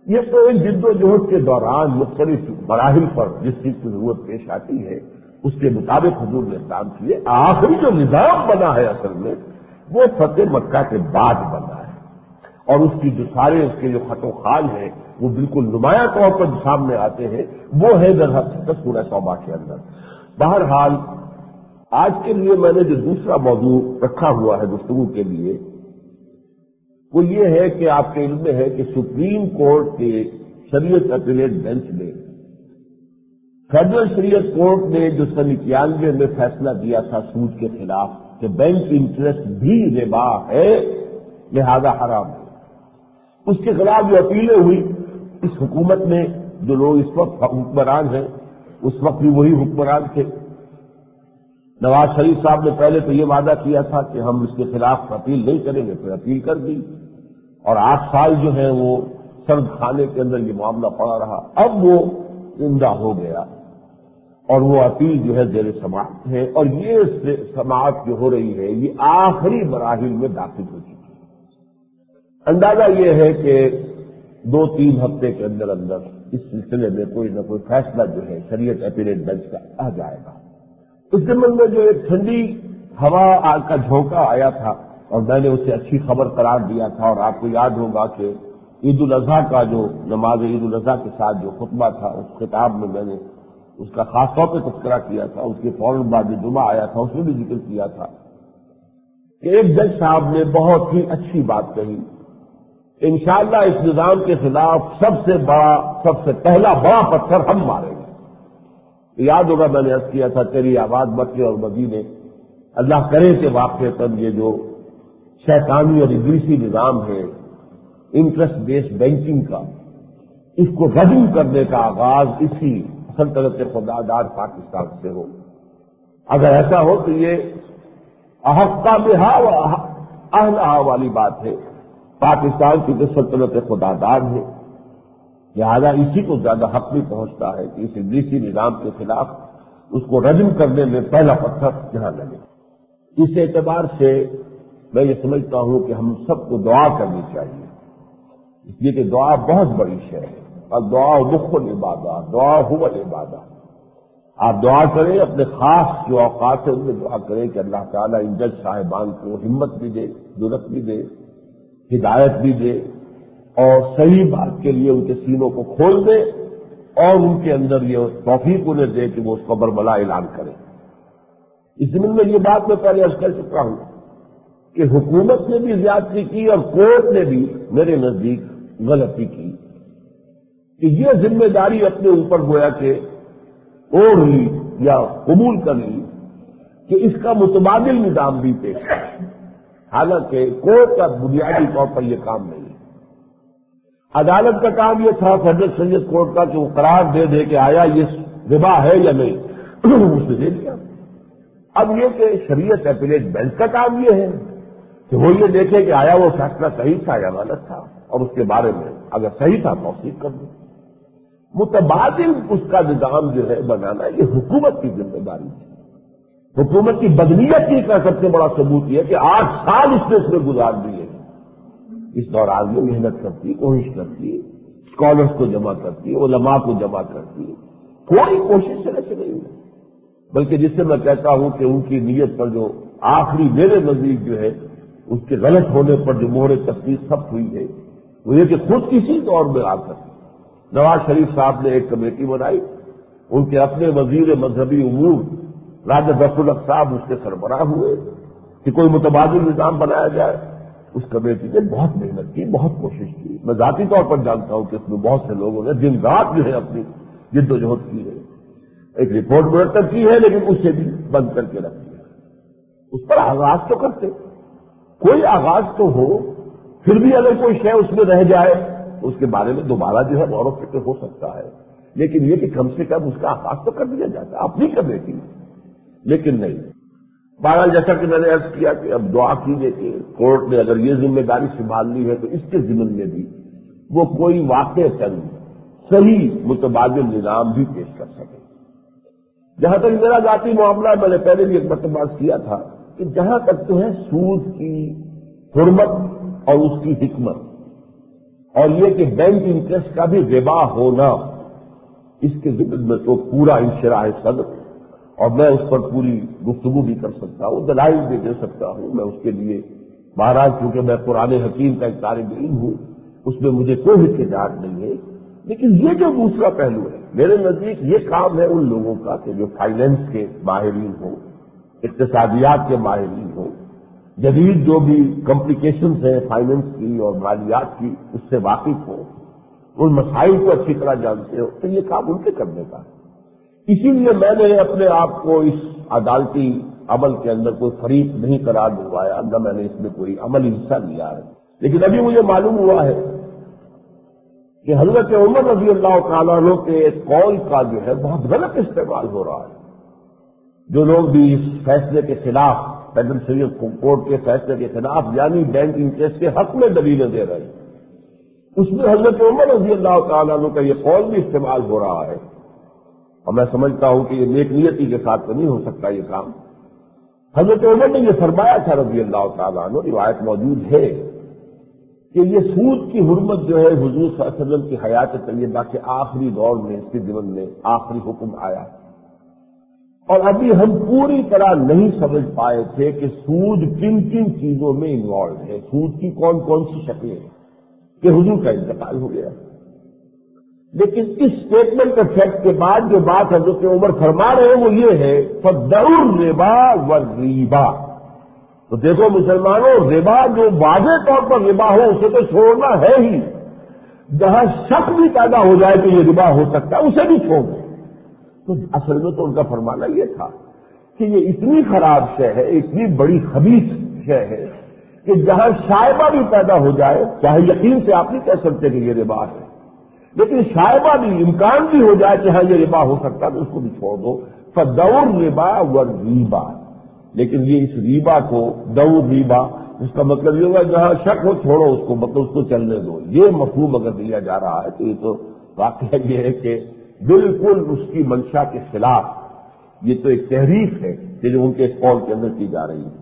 یہ تو ایک جد و جہد کے دوران مختلف مراحل پر جس چیز کی ضرورت پیش آتی ہے اس کے مطابق حضور نے کام کیے. آخری جو نظام بنا ہے اصل میں وہ فتح مکہ کے بعد بنا ہے، اور اس کی جو سارے اس کے جو خط و خال ہیں وہ بالکل نمایاں طور پر سامنے آتے ہیں، وہ ہے در حقیقت سورہ توبہ کے اندر. بہرحال آج کے لیے میں نے جو دوسرا موضوع رکھا ہوا ہے گفتگو کے لیے وہ یہ ہے کہ آپ کے علم میں ہے کہ سپریم کورٹ کے شریعت اپیلیٹ بینچ نے فیڈرل شریعت کورٹ نے جو سن 91 میں فیصلہ دیا تھا سود کے خلاف کہ بینک انٹرسٹ بھی ربا ہے لہذا حرام ہے، اس کے خلاف جو اپیلیں ہوئی اس حکومت میں جو لوگ اس وقت حکمران ہیں اس وقت بھی وہی حکمران تھے. نواز شریف صاحب نے پہلے تو یہ وعدہ کیا تھا کہ ہم اس کے خلاف اپیل نہیں کریں گے، پھر اپیل کر دی اور 8 سال جو ہے وہ سرد خانے کے اندر یہ معاملہ پڑا رہا. اب وہ زندہ ہو گیا اور وہ اپیل جو ہے زیر سماعت ہے، اور یہ سماعت جو ہو رہی ہے یہ آخری مراحل میں داخل ہو چکی ہے. اندازہ یہ ہے کہ 2-3 ہفتے کے اندر اندر اس سلسلے میں کوئی نہ کوئی فیصلہ جو ہے شریعت اپیلیٹ بینچ کا آ جائے گا. اس زمین میں جو ایک ٹھنڈی ہوا کا جھونکا آیا تھا اور میں نے اسے اچھی خبر قرار دیا تھا، اور آپ کو یاد ہوگا کہ عید الاضحیٰ کا جو نماز عید الاضحیٰ کے ساتھ جو خطبہ تھا اس خطاب میں نے اس کا خاص طور پہ تذکرہ کیا تھا. اس کے فوراً بعد جو جمعہ آیا تھا اس میں بھی ذکر کیا تھا کہ ایک جج صاحب نے بہت ہی اچھی بات کہی. انشاءاللہ اس نظام کے خلاف سب سے پہلا بڑا پتھر ہم ماریں گے. یاد ہوگا میں نے عرض کیا تھا تیری آواز مکے اور مدینے، اللہ کرے کہ واقعتاً یہ جو شیطانی اور ابلیسی نظام ہے انٹرسٹ بیسڈ بینکنگ کا، اس کو ردم کرنے کا آغاز اسی سلطنت خدا دار پاکستان سے ہو. اگر ایسا ہو تو یہ احقا بہا و اہلہا والی بات ہے. پاکستان کی جو سلطنت خدا دار ہے لہذا اسی کو زیادہ حق بھی پہنچتا ہے کہ اس ابلیسی نظام کے خلاف اس کو ردم کرنے میں پہلا پتھر یہاں لگے. اس اعتبار سے میں یہ سمجھتا ہوں کہ ہم سب کو دعا کرنی چاہیے، اس لیے کہ دعا بہت بڑی شے ہے، اور دعا مخ العبادہ، دعا هو العبادہ. آپ دعا کریں، اپنے خاص جو اوقات ہیں ان میں دعا کریں کہ اللہ تعالیٰ ان جج صاحبان کو ہمت بھی دے، جرأت بھی دے، ہدایت بھی دے، اور صحیح بات کے لیے ان کے سینوں کو کھول دے اور ان کے اندر یہ توفیق انہیں دے کہ وہ اس کو بربلا اعلان کریں. اس زمین میں یہ بات میں پہلے عرض کر چکا ہوں کہ حکومت نے بھی زیادتی کی اور کورٹ نے بھی میرے نزدیک غلطی کی کہ یہ ذمہ داری اپنے اوپر گویا کہ اوڑھ لی یا قبول کر لی کہ اس کا متبادل نظام بھی پیش ہے، حالانکہ کورٹ کا بنیادی طور پر یہ کام نہیں ہے. عدالت کا کام یہ تھا فیڈرل شریعت کورٹ کا کہ وہ قرار دے دے کہ آیا یہ ربا ہے یا نہیں، اسے دے دیا. اب یہ کہ شریعت اپیلیٹ بینچ کا کام یہ ہے کہ وہ یہ دیکھے کہ آیا وہ فیصلہ صحیح تھا یا غلط تھا، اور اس کے بارے میں اگر صحیح تھا توثیق کر دیں. متبادل اس کا نظام جو ہے بنانا یہ حکومت کی ذمہ داری ہے. حکومت کی بدنیت کا سب سے بڑا ثبوت یہ کہ 8 سال اس میں گزار دیے. اس دوران میں محنت کرتی، کوشش کرتی، اسکالرس کو جمع کرتی، علماء کو جمع کرتی، کوئی کوشش سے نہیں ہوئی. بلکہ جس سے میں کہتا ہوں کہ ان کی نیت پر جو آخری میرے نزدیک جو ہے اس کے غلط ہونے پر جو مہر تفصیل ثبت ہوئی ہے وہ یہ کہ خود کسی دور میں آ کر نواز شریف صاحب نے ایک کمیٹی بنائی، ان کے اپنے وزیر مذہبی امور راجہ ظفر الحق صاحب اس کے سربراہ ہوئے کہ کوئی متبادل نظام بنایا جائے. اس کمیٹی نے بہت محنت کی، بہت کوشش کی. میں ذاتی طور پر جانتا ہوں کہ اس میں بہت سے لوگوں نے دن رات جو ہے اپنی جد و جہد کی ہے. ایک رپورٹ مرتب کی ہے لیکن اسے بھی بند کر کے رکھ دیا. اس پر آغاز تو کرتے، کوئی آغاز تو ہو، پھر بھی اگر کوئی شے اس میں رہ جائے اس کے بارے میں دوبارہ جو ہے غور و فکر ہو سکتا ہے. لیکن یہ کہ کم سے کم اس کا آغاز تو کر دیا جاتا اپنی کمیٹی، لیکن نہیں. بہرحال جیسا کہ میں نے عرض کیا کہ اب دعا کیجیے کہ کورٹ نے اگر یہ ذمہ داری سنبھال لی ہے تو اس کے ضمن میں بھی وہ کوئی واقع صحیح متبادل نظام بھی پیش کر سکے. جہاں تک میرا ذاتی معاملہ میں نے پہلے بھی ایک مرتبہ کیا تھا کہ جہاں تک تو ہے سود کی حرمت اور اس کی حکمت، اور یہ کہ بینک انٹرسٹ کا بھی ربا ہونا، اس کے ضمن میں تو پورا انشراح صدر، اور میں اس پر پوری گفتگو بھی کر سکتا ہوں، دلائل بھی دے سکتا ہوں، میں اس کے لیے بہرحال چونکہ میں قرآن حکیم کا ایک طالب علم ہوں، اس میں مجھے کوئی ہچکچاہٹ نہیں ہے۔ لیکن یہ جو دوسرا پہلو ہے، میرے نزدیک یہ کام ہے ان لوگوں کا کہ جو فائنینس کے ماہرین ہوں، اقتصادیات کے ماہرین ہوں، جدید جو بھی کمپلیکیشنز ہیں فائنینس کی اور مالیات کی، اس سے واقف ہوں، ان مسائل کو اچھی طرح جانتے ہو، تو یہ کام ان کے کرنے کا ہے۔ اسی لیے میں نے اپنے آپ کو اس عدالتی عمل کے اندر کوئی فریق نہیں قرار دلوایا، نہ میں نے اس میں کوئی عملی حصہ لیا ہے۔ لیکن ابھی مجھے معلوم ہوا ہے کہ حضرت عمر رضی اللہ تعالیٰ عنہ کے ایک قول کا جو ہے بہت غلط استعمال ہو رہا ہے۔ جو لوگ بھی اس فیصلے کے خلاف، فیڈرل شریعت کورٹ کے فیصلے کے خلاف یعنی بینک انٹرسٹ کے حق میں دلیلیں دے رہے ہیں، اس میں حضرت عمر رضی اللہ تعالیٰ عنہ کا یہ قول بھی استعمال ہو رہا ہے، اور میں سمجھتا ہوں کہ یہ نیک نیتی کے ساتھ تو نہیں ہو سکتا یہ کام۔ حضرت عمر نے یہ فرمایا تھا رضی اللہ تعالیٰ عنہ، روایت موجود ہے کہ یہ سود کی حرمت جو ہے حضور صلی اللہ علیہ وسلم کی حیات طیبہ کے آخری دور میں، اس کے ضمن میں آخری حکم آیا، اور ابھی ہم پوری طرح نہیں سمجھ پائے تھے کہ سود کن کن چیزوں میں انوالو ہے، سود کی کون کون سی شکلیں ہیں، کہ حضور کا انتقال ہو گیا۔ لیکن اس اسٹیٹمنٹ کے فیکٹ کے بعد جو بات حضرت عمر فرما رہے ہیں وہ یہ ہے فَذَرُوا الرِّبَا وَالرِّبَا۔ تو دیکھو مسلمانوں، ربا جو واضح طور پر ربا ہو اسے تو چھوڑنا ہے ہی، جہاں شک بھی پیدا ہو جائے کہ یہ ربا ہو سکتا ہے اسے بھی چھوڑ دو۔ تو اصل میں تو ان کا فرمانا یہ تھا کہ یہ اتنی خراب شے ہے، اتنی بڑی خبیث شے ہے کہ جہاں شائبہ بھی پیدا ہو جائے، چاہے یقین سے آپ نہیں کہہ سکتے کہ یہ ربا ہے، لیکن شائبہ بھی، امکان بھی ہو جائے کہ ہاں یہ ربا ہو سکتا ہے تو اس کو بھی چھوڑ دو۔ فَذَرُوا الرِّبَا وَالرِّبَا۔ لیکن یہ اس ریبا کو، دور ریبا، اس کا مطلب یہ ہوگا جہاں شک ہو چھوڑو اس کو، مطلب اس کو چلنے دو، یہ مفہوم اگر دیا جا رہا ہے تو یہ تو واقعہ یہ ہے کہ بالکل اس کی منشا کے خلاف، یہ تو ایک تحریف ہے کہ جو ان کے قول کے اندر کی جا رہی ہے۔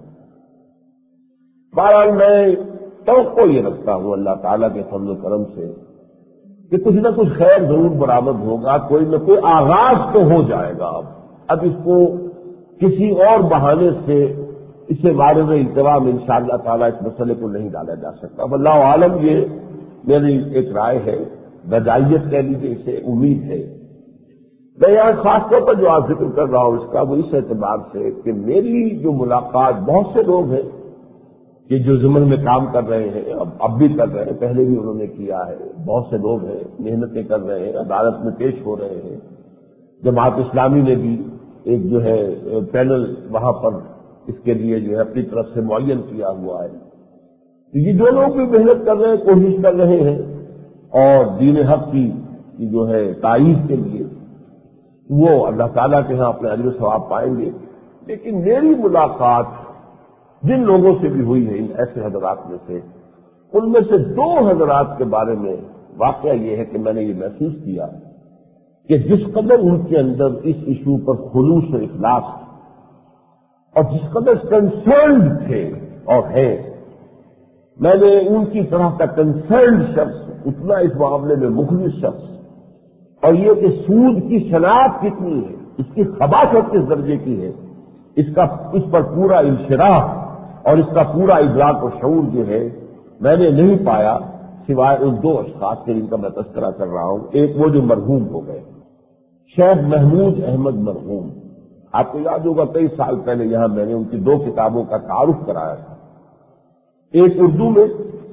بہرحال میں توقع یہ رکھتا ہوں اللہ تعالیٰ کے فضل و کرم سے کہ کچھ نہ کچھ خیر ضرور برآمد ہوگا، کوئی نہ کوئی آغاز تو ہو جائے گا۔ اب اس کو کسی اور بہانے سے اسے وارد انتظام انشاءاللہ تعالیٰ اس مسئلے کو نہیں ڈالا جا سکتا۔ اب اللہ عالم، یہ میری ایک رائے ہے، رجائیت کہہ لیجیے اسے، امید ہے۔ میں یہاں خاص طور پر جو آپ ذکر کر رہا ہوں اس کا وہ اس اعتبار سے کہ میری جو ملاقات بہت سے لوگ ہیں کہ جو ضمن میں کام کر رہے ہیں، اب بھی کر رہے ہیں، پہلے بھی انہوں نے کیا ہے، بہت سے لوگ ہیں محنتیں کر رہے ہیں، عدالت میں پیش ہو رہے ہیں، جماعت اسلامی نے بھی ایک جو ہے پینل وہاں پر اس کے لیے جو ہے اپنی طرف سے معین کیا ہوا ہے۔ تو یہ جو لوگ بھی محنت کر رہے ہیں، کوشش کر رہے ہیں، اور دین حق کی جو ہے تائید کے لیے، وہ اللہ تعالیٰ کے ہاں اپنے اجر و ثواب پائیں گے۔ لیکن میری ملاقات جن لوگوں سے بھی ہوئی ہے، ان ایسے حضرات میں سے، ان میں سے دو حضرات کے بارے میں واقعہ یہ ہے کہ میں نے یہ محسوس کیا کہ جس قدر ان کے اندر اس ایشو پر خلوص و اخلاص اور جس قدر کنسرنڈ تھے اور ہیں، میں نے ان کی طرح کا کنسرنڈ شخص، اتنا اس معاملے میں مخلص شخص، اور یہ کہ سود کی شناخت کتنی ہے، اس کی خباثت کس درجے کی ہے، اس پر پورا انشراح اور اس کا پورا ادراک و شعور جو ہے میں نے نہیں پایا، سوائے ان دو اشخاص سے جن کا میں تذکرہ کر رہا ہوں۔ ایک وہ جو مرحوم ہو گئے، شیخ محمود احمد مرحوم، آپ کو یاد ہوگا کئی سال پہلے یہاں میں نے ان کی دو کتابوں کا تعارف کرایا تھا، ایک اردو میں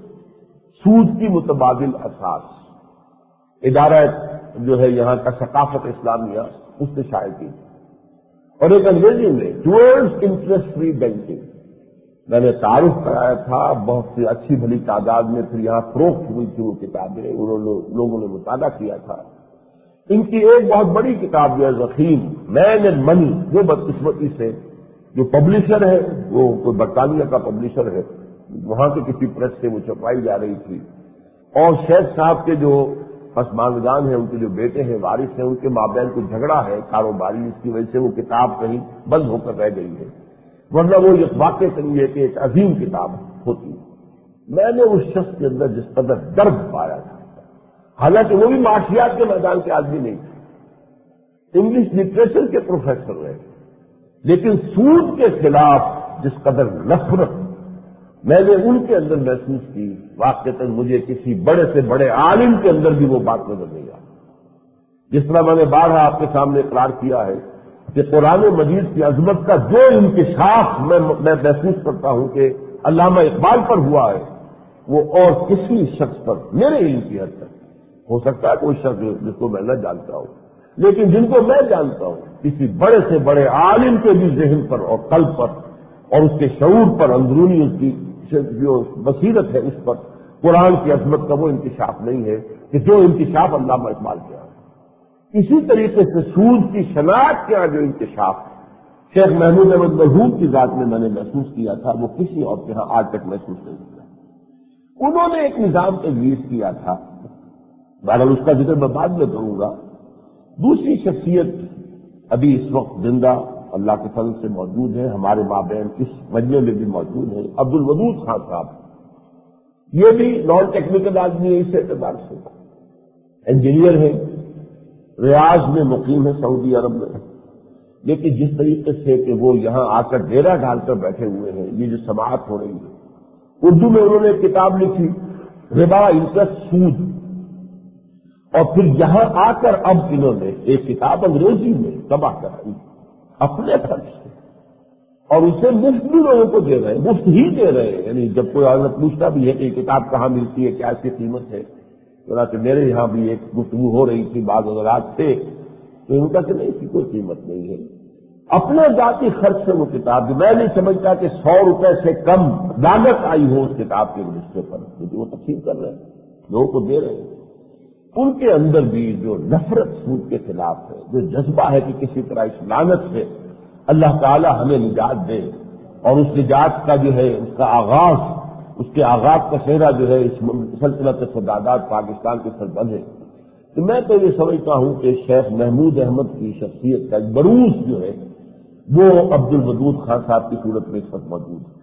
سود کی متبادل اساس، ادارہ جو ہے یہاں کا ثقافت اسلامیہ، اس سے شائع کی، اور ایک انگریزی میں ٹوورڈز انٹرسٹ فری بینکنگ، میں نے تعارف کرایا تھا، بہت سی اچھی بھلی تعداد میں پھر یہاں فروخت ہوئی تھی وہ کتابیں، لوگوں نے مطالعہ کیا تھا۔ ان کی ایک بہت بڑی کتاب جو ہے ضخیم مین اینڈ منی، وہ بدقسمتی سے جو پبلشر ہے وہ کوئی برطانیہ کا پبلشر ہے، وہاں کے کسی پریس سے وہ چھپائی جا رہی تھی، اور شیخ صاحب کے جو پسماندگان ہیں، ان کے جو بیٹے ہیں، وارث ہیں، ان کے مابین کوئی جھگڑا ہے کاروباری، اس کی وجہ سے وہ کتاب کہیں بند ہو کر رہ گئی ہے، ورنہ وہ یہ واقع یہ کہ ایک عظیم کتاب ہوتی ہے۔ میں نے اس شخص کے اندر جس قدر درد پایا تھا، حالانکہ وہ بھی معاشیات کے میدان کے آدمی نہیں تھے، انگلش لٹریچر کے پروفیسر رہے، لیکن سود کے خلاف جس قدر نفرت میں نے ان کے اندر محسوس کی، واقعتاً مجھے کسی بڑے سے بڑے عالم کے اندر بھی وہ بات نظر نہیں آئی۔ جس طرح میں نے بارہا آپ کے سامنے اقرار کیا ہے کہ قرآن مجید کی عظمت کا جو انکشاف میں محسوس کرتا ہوں کہ علامہ اقبال پر ہوا ہے، وہ اور کسی شخص پر میرے علم کی حد تک ہو سکتا ہے کوئی شخص جس کو میں نہ جانتا ہوں، لیکن جن کو میں جانتا ہوں کسی بڑے سے بڑے عالم کے بھی ذہن پر اور قلب پر اور اس کے شعور پر، اندرونی اس کی جو بصیرت ہے اس پر قرآن کی عظمت کا وہ انکشاف نہیں ہے کہ جو انکشاف علامہ اقبال کیا ہے۔ اسی طریقے سے سود کی شناخت کا جو انکشاف شیخ محمود احمد مرحوم کی ذات میں نے محسوس کیا تھا، وہ کسی اور کے ہاں آج تک محسوس نہیں کیا۔ انہوں نے ایک نظام تجویز کیا تھا، بہرحال اس کا ذکر میں بعد میں کروں گا۔ دوسری شخصیت ابھی اس وقت زندہ اللہ کے فضل سے موجود ہے، ہمارے مابین اس مجمع میں بھی موجود ہے، عبد الودود خان صاحب۔ یہ بھی نان ٹیکنیکل آدمی ہے، اس اعتبار سے انجینئر ہے، ریاض میں مقیم ہے سعودی عرب میں، لیکن جس طریقے سے کہ وہ یہاں آ کر ڈیرا ڈال کر بیٹھے ہوئے ہیں، یہ جو سماعت ہو رہی ہے، اردو میں انہوں نے ایک کتاب لکھی ربا، انٹرسٹ، سود، اور پھر یہاں آ کر اب انہوں نے ایک کتاب انگریزی میں تباہ کرائی اپنے خرچ سے، اور اسے مفت بھی لوگوں کو دے رہے ہیں، مفت ہی دے رہے ہیں۔ یعنی جب کوئی عورت پوچھتا بھی ہے کہ یہ کتاب کہاں ملتی ہے، کیا اس کی قیمت ہے، چنانچہ میرے یہاں بھی ایک گفتگو ہو رہی تھی، بعض حضرات تھے تو ان کا کہ نہیں، اس کی کوئی قیمت نہیں ہے، اپنے ذاتی خرچ سے وہ کتاب دی۔ میں نہیں سمجھتا کہ 100 روپے سے کم لاگت آئی ہو اس کتاب کے رجسٹر پر، کیونکہ وہ تقسیم کر رہے ہیں، لوگوں کو دے رہے ہیں۔ ان کے اندر بھی جو نفرت سود کے خلاف ہے، جو جذبہ ہے کہ کسی طرح اس لعنت سے اللہ تعالی ہمیں نجات دے، اور اس نجات کا جو ہے اس کا آغاز، اس کے آغاز کا چہرہ جو ہے اس سلطنت فدادات پاکستان کے سربراہ ہے، تو میں تو یہ سمجھتا ہوں کہ شیخ محمود احمد کی شخصیت کا ایک بروز جو ہے وہ عبد الودود خان صاحب کی صورت میں اس وقت موجود ہے۔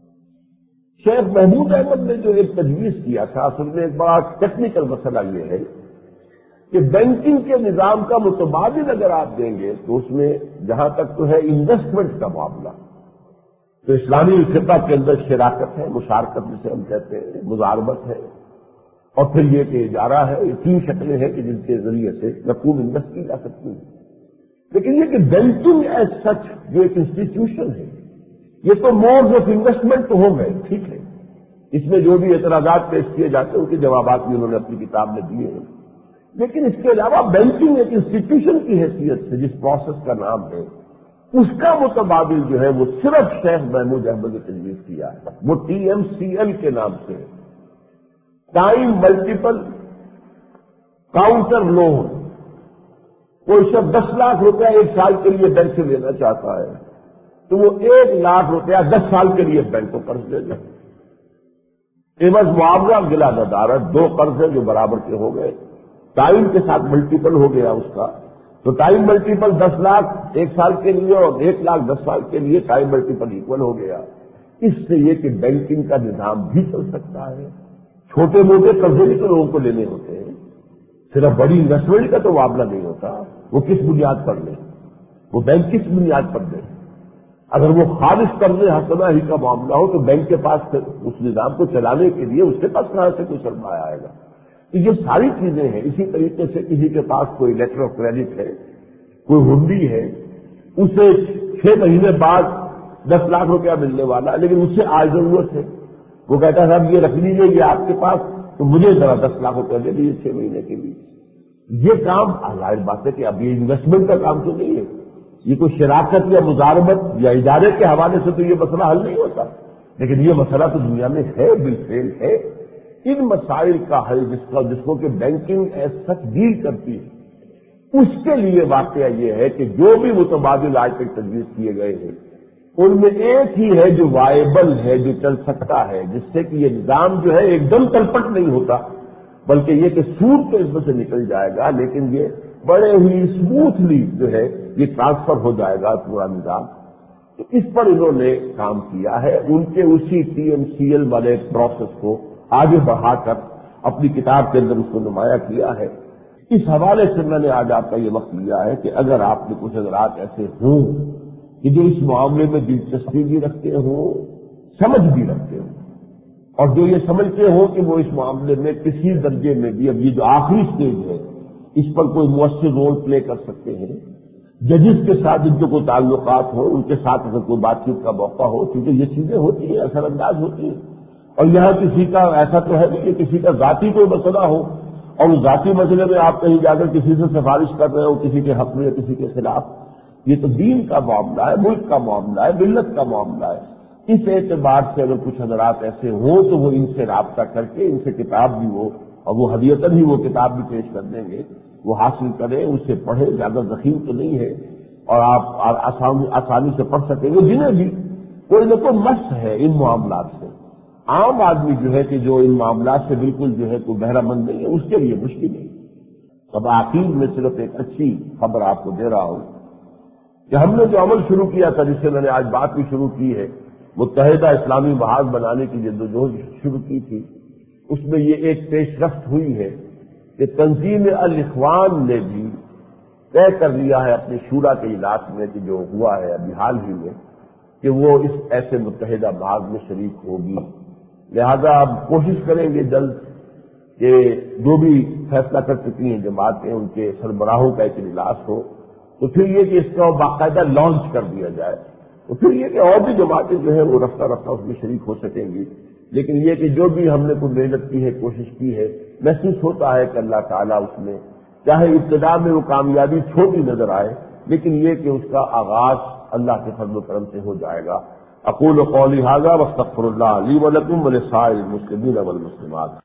شیخ محمود احمد نے جو ایک تجویز کیا تھا، اصل میں ایک بڑا ٹیکنیکل مسئلہ یہ ہے کہ بینکنگ کے نظام کا متبادل اگر آپ دیں گے تو اس میں جہاں تک تو ہے انویسٹمنٹ کا معاملہ، تو اسلامی فقہ کے اندر شراکت ہے، مشارکت جسے ہم کہتے ہیں، مزاربت ہے، اور پھر یہ کہ اجارہ ہے۔ یہ 3 شکلیں ہیں کہ جن کے ذریعے سے رقوم انویسٹ کی جا سکتی ہے۔ لیکن یہ کہ بینکنگ ایز سچ جو ایک انسٹیٹیوشن ہے، یہ تو موڈز آف انویسٹمنٹ تو ہو گئے، ٹھیک ہے، اس میں جو بھی اعتراضات پیش کیے جاتے ہیں ان کے جوابات بھی انہوں نے اپنی کتاب میں دیے ہیں، لیکن اس کے علاوہ بینکنگ ایک انسٹیٹیوشن کی حیثیت سے جس پروسیس کا نام ہے، اس کا متبادل جو ہے وہ صرف شیخ محمود احمد نے تجویز کیا ہے، وہ TMCL کے نام سے ٹائم ملٹیپل کاؤنٹر لون۔ کوئی شخص 10 لاکھ روپیہ 1 سال کے لیے بینک سے لینا چاہتا ہے تو وہ 1 لاکھ روپیہ 10 سال کے لیے بینک کو قرض دے گا، عوض معاوضہ گلا ندارت، 2 قرض ہیں جو برابر کے ہو گئے، ٹائم کے ساتھ ملٹیپل ہو گیا اس کا، تو ٹائم ملٹیپل 10 لاکھ 1 سال کے لیے اور 1 لاکھ 10 سال کے لیے ٹائم ملٹیپل ایکول ہو گیا۔ اس سے یہ کہ بینکنگ کا نظام بھی چل سکتا ہے، چھوٹے موٹے قرضے بھی تو لوگوں کو لینے ہوتے ہیں، صرف بڑی انویسٹمنٹ کا تو معاملہ نہیں ہوتا، وہ کس بنیاد پر لیں، وہ بینک کس بنیاد پر دیں۔ اگر وہ خالص قرض حسنہ ہی کا معاملہ ہو تو بینک کے پاس اس نظام کو چلانے کے لیے اس کے پاس کہاں سے کوئی سرمایہ آئے گا؟ تو یہ ساری چیزیں ہیں۔ اسی طریقے سے کسی کے پاس کوئی لیٹر آف کریڈٹ ہے، کوئی ہنڈی ہے، اسے 6 مہینے بعد 10 لاکھ روپیہ ملنے والا، لیکن اس سے آج ضرورت ہے، وہ کہتا ہے صاحب یہ رکھ لیجیے یہ آپ کے پاس، تو مجھے ذرا 10 لاکھ روپیہ دے دیجیے 6 مہینے کے لیے۔ یہ کام ظاہر بات ہے کہ اب یہ انویسٹمنٹ کا کام تو نہیں ہے، یہ کوئی شراکت یا مزاربت یا ادارے کے حوالے سے تو یہ مسئلہ حل نہیں ہوتا، لیکن یہ مسئلہ تو دنیا میں ہے، بالفعل ہے۔ ان مسائل کا حل جس کو کہ بینکنگ ایز سچ ڈیل کرتی ہے، اس کے لیے واقعہ یہ ہے کہ جو بھی متبادل آج تک تجویز کیے گئے ہیں ان میں ایک ہی ہے جو وائبل ہے، جو چل سکتا ہے، جس سے کہ یہ نظام جو ہے ایک دم تلپٹ نہیں ہوتا، بلکہ یہ کہ سود تو اس میں سے نکل جائے گا، لیکن یہ بڑے ہی اسموتھلی جو ہے یہ ٹرانسفر ہو جائے گا پورا نظام۔ تو اس پر انہوں نے کام کیا ہے، ان کے اسی TMCL والے پروسیس کو آگے بڑھا کر اپنی کتاب کے اندر اس کو نمایاں کیا ہے۔ اس حوالے سے میں نے آج آپ کا یہ وقت لیا ہے کہ اگر آپ میں کچھ حضرات ایسے ہوں کہ جو اس معاملے میں دلچسپی بھی رکھتے ہوں، سمجھ بھی رکھتے ہوں، اور جو یہ سمجھتے ہوں کہ وہ اس معاملے میں کسی درجے میں بھی اب یہ جو آخری سٹیج ہے اس پر کوئی مؤثر رول پلے کر سکتے ہیں، ججز کے ساتھ جن کے کوئی تعلقات ہو ان کے ساتھ اگر کوئی بات چیت کا موقع ہو، کیونکہ یہ چیزیں ہوتی ہیں، اثر انداز ہوتی ہیں، اور یہاں کسی کا ایسا تو ہے نہیں کہ کسی کا ذاتی کوئی مسئلہ ہو اور اس ذاتی مسئلے میں آپ کہیں جا کر کسی سے سفارش کر رہے ہو کسی کے حق میں یا کسی کے خلاف۔ یہ تو دین کا معاملہ ہے، ملک کا معاملہ ہے، ملت کا معاملہ ہے۔ اس اعتبار سے اگر کچھ حضرات ایسے ہوں تو وہ ان سے رابطہ کر کے ان سے کتاب بھی ہو، اور وہ ہدیتاً ہی وہ کتاب بھی پیش کر دیں گے، وہ حاصل کریں، اسے پڑھیں، زیادہ ضخیم تو نہیں ہے اور آپ آسانی سے پڑھ سکیں گے۔ جنہیں بھی کوئی نہ کوئی مس ہے ان معاملات سے، عام آدمی جو ہے کہ جو ان معاملات سے بالکل جو ہے کوئی بہرہ مند نہیں ہے، اس کے لیے مشکل ہے۔ اب آخر میں صرف ایک اچھی خبر آپ کو دے رہا ہوں کہ ہم نے جو عمل شروع کیا تھا، جس سے میں نے آج بات بھی شروع کی ہے، متحدہ اسلامی محاذ بنانے کی جدوجہد شروع کی تھی، اس میں یہ ایک پیش رفت ہوئی ہے کہ تنظیم الاخوان نے بھی طے کر لیا ہے اپنے شورا کے اجلاس میں کہ جو ہوا ہے ابھی حال ہی میں، کہ وہ اس ایسے متحدہ محاذ میں شریک ہوگی۔ لہذا اب کوشش کریں گے جلد کہ جو بھی فیصلہ کر چکی ہیں جماعتیں ان کے سربراہوں کا ایک اجلاس ہو، تو پھر یہ کہ اس کو باقاعدہ لانچ کر دیا جائے، تو پھر یہ کہ اور بھی جماعتیں جو ہیں وہ رفتہ رفتہ اس میں شریک ہو سکیں گی۔ لیکن یہ کہ جو بھی ہم نے کوئی محنت کی ہے، کوشش کی ہے، محسوس ہوتا ہے کہ اللہ تعالیٰ اس میں چاہے ابتدا میں وہ کامیابی چھوٹی نظر آئے، لیکن یہ کہ اس کا آغاز اللہ کے فضل و کرم سے ہو جائے گا۔ اقول قولی ھذا واستغفر اللہ لی ولکم ولسائر المسلمین والمسلمات۔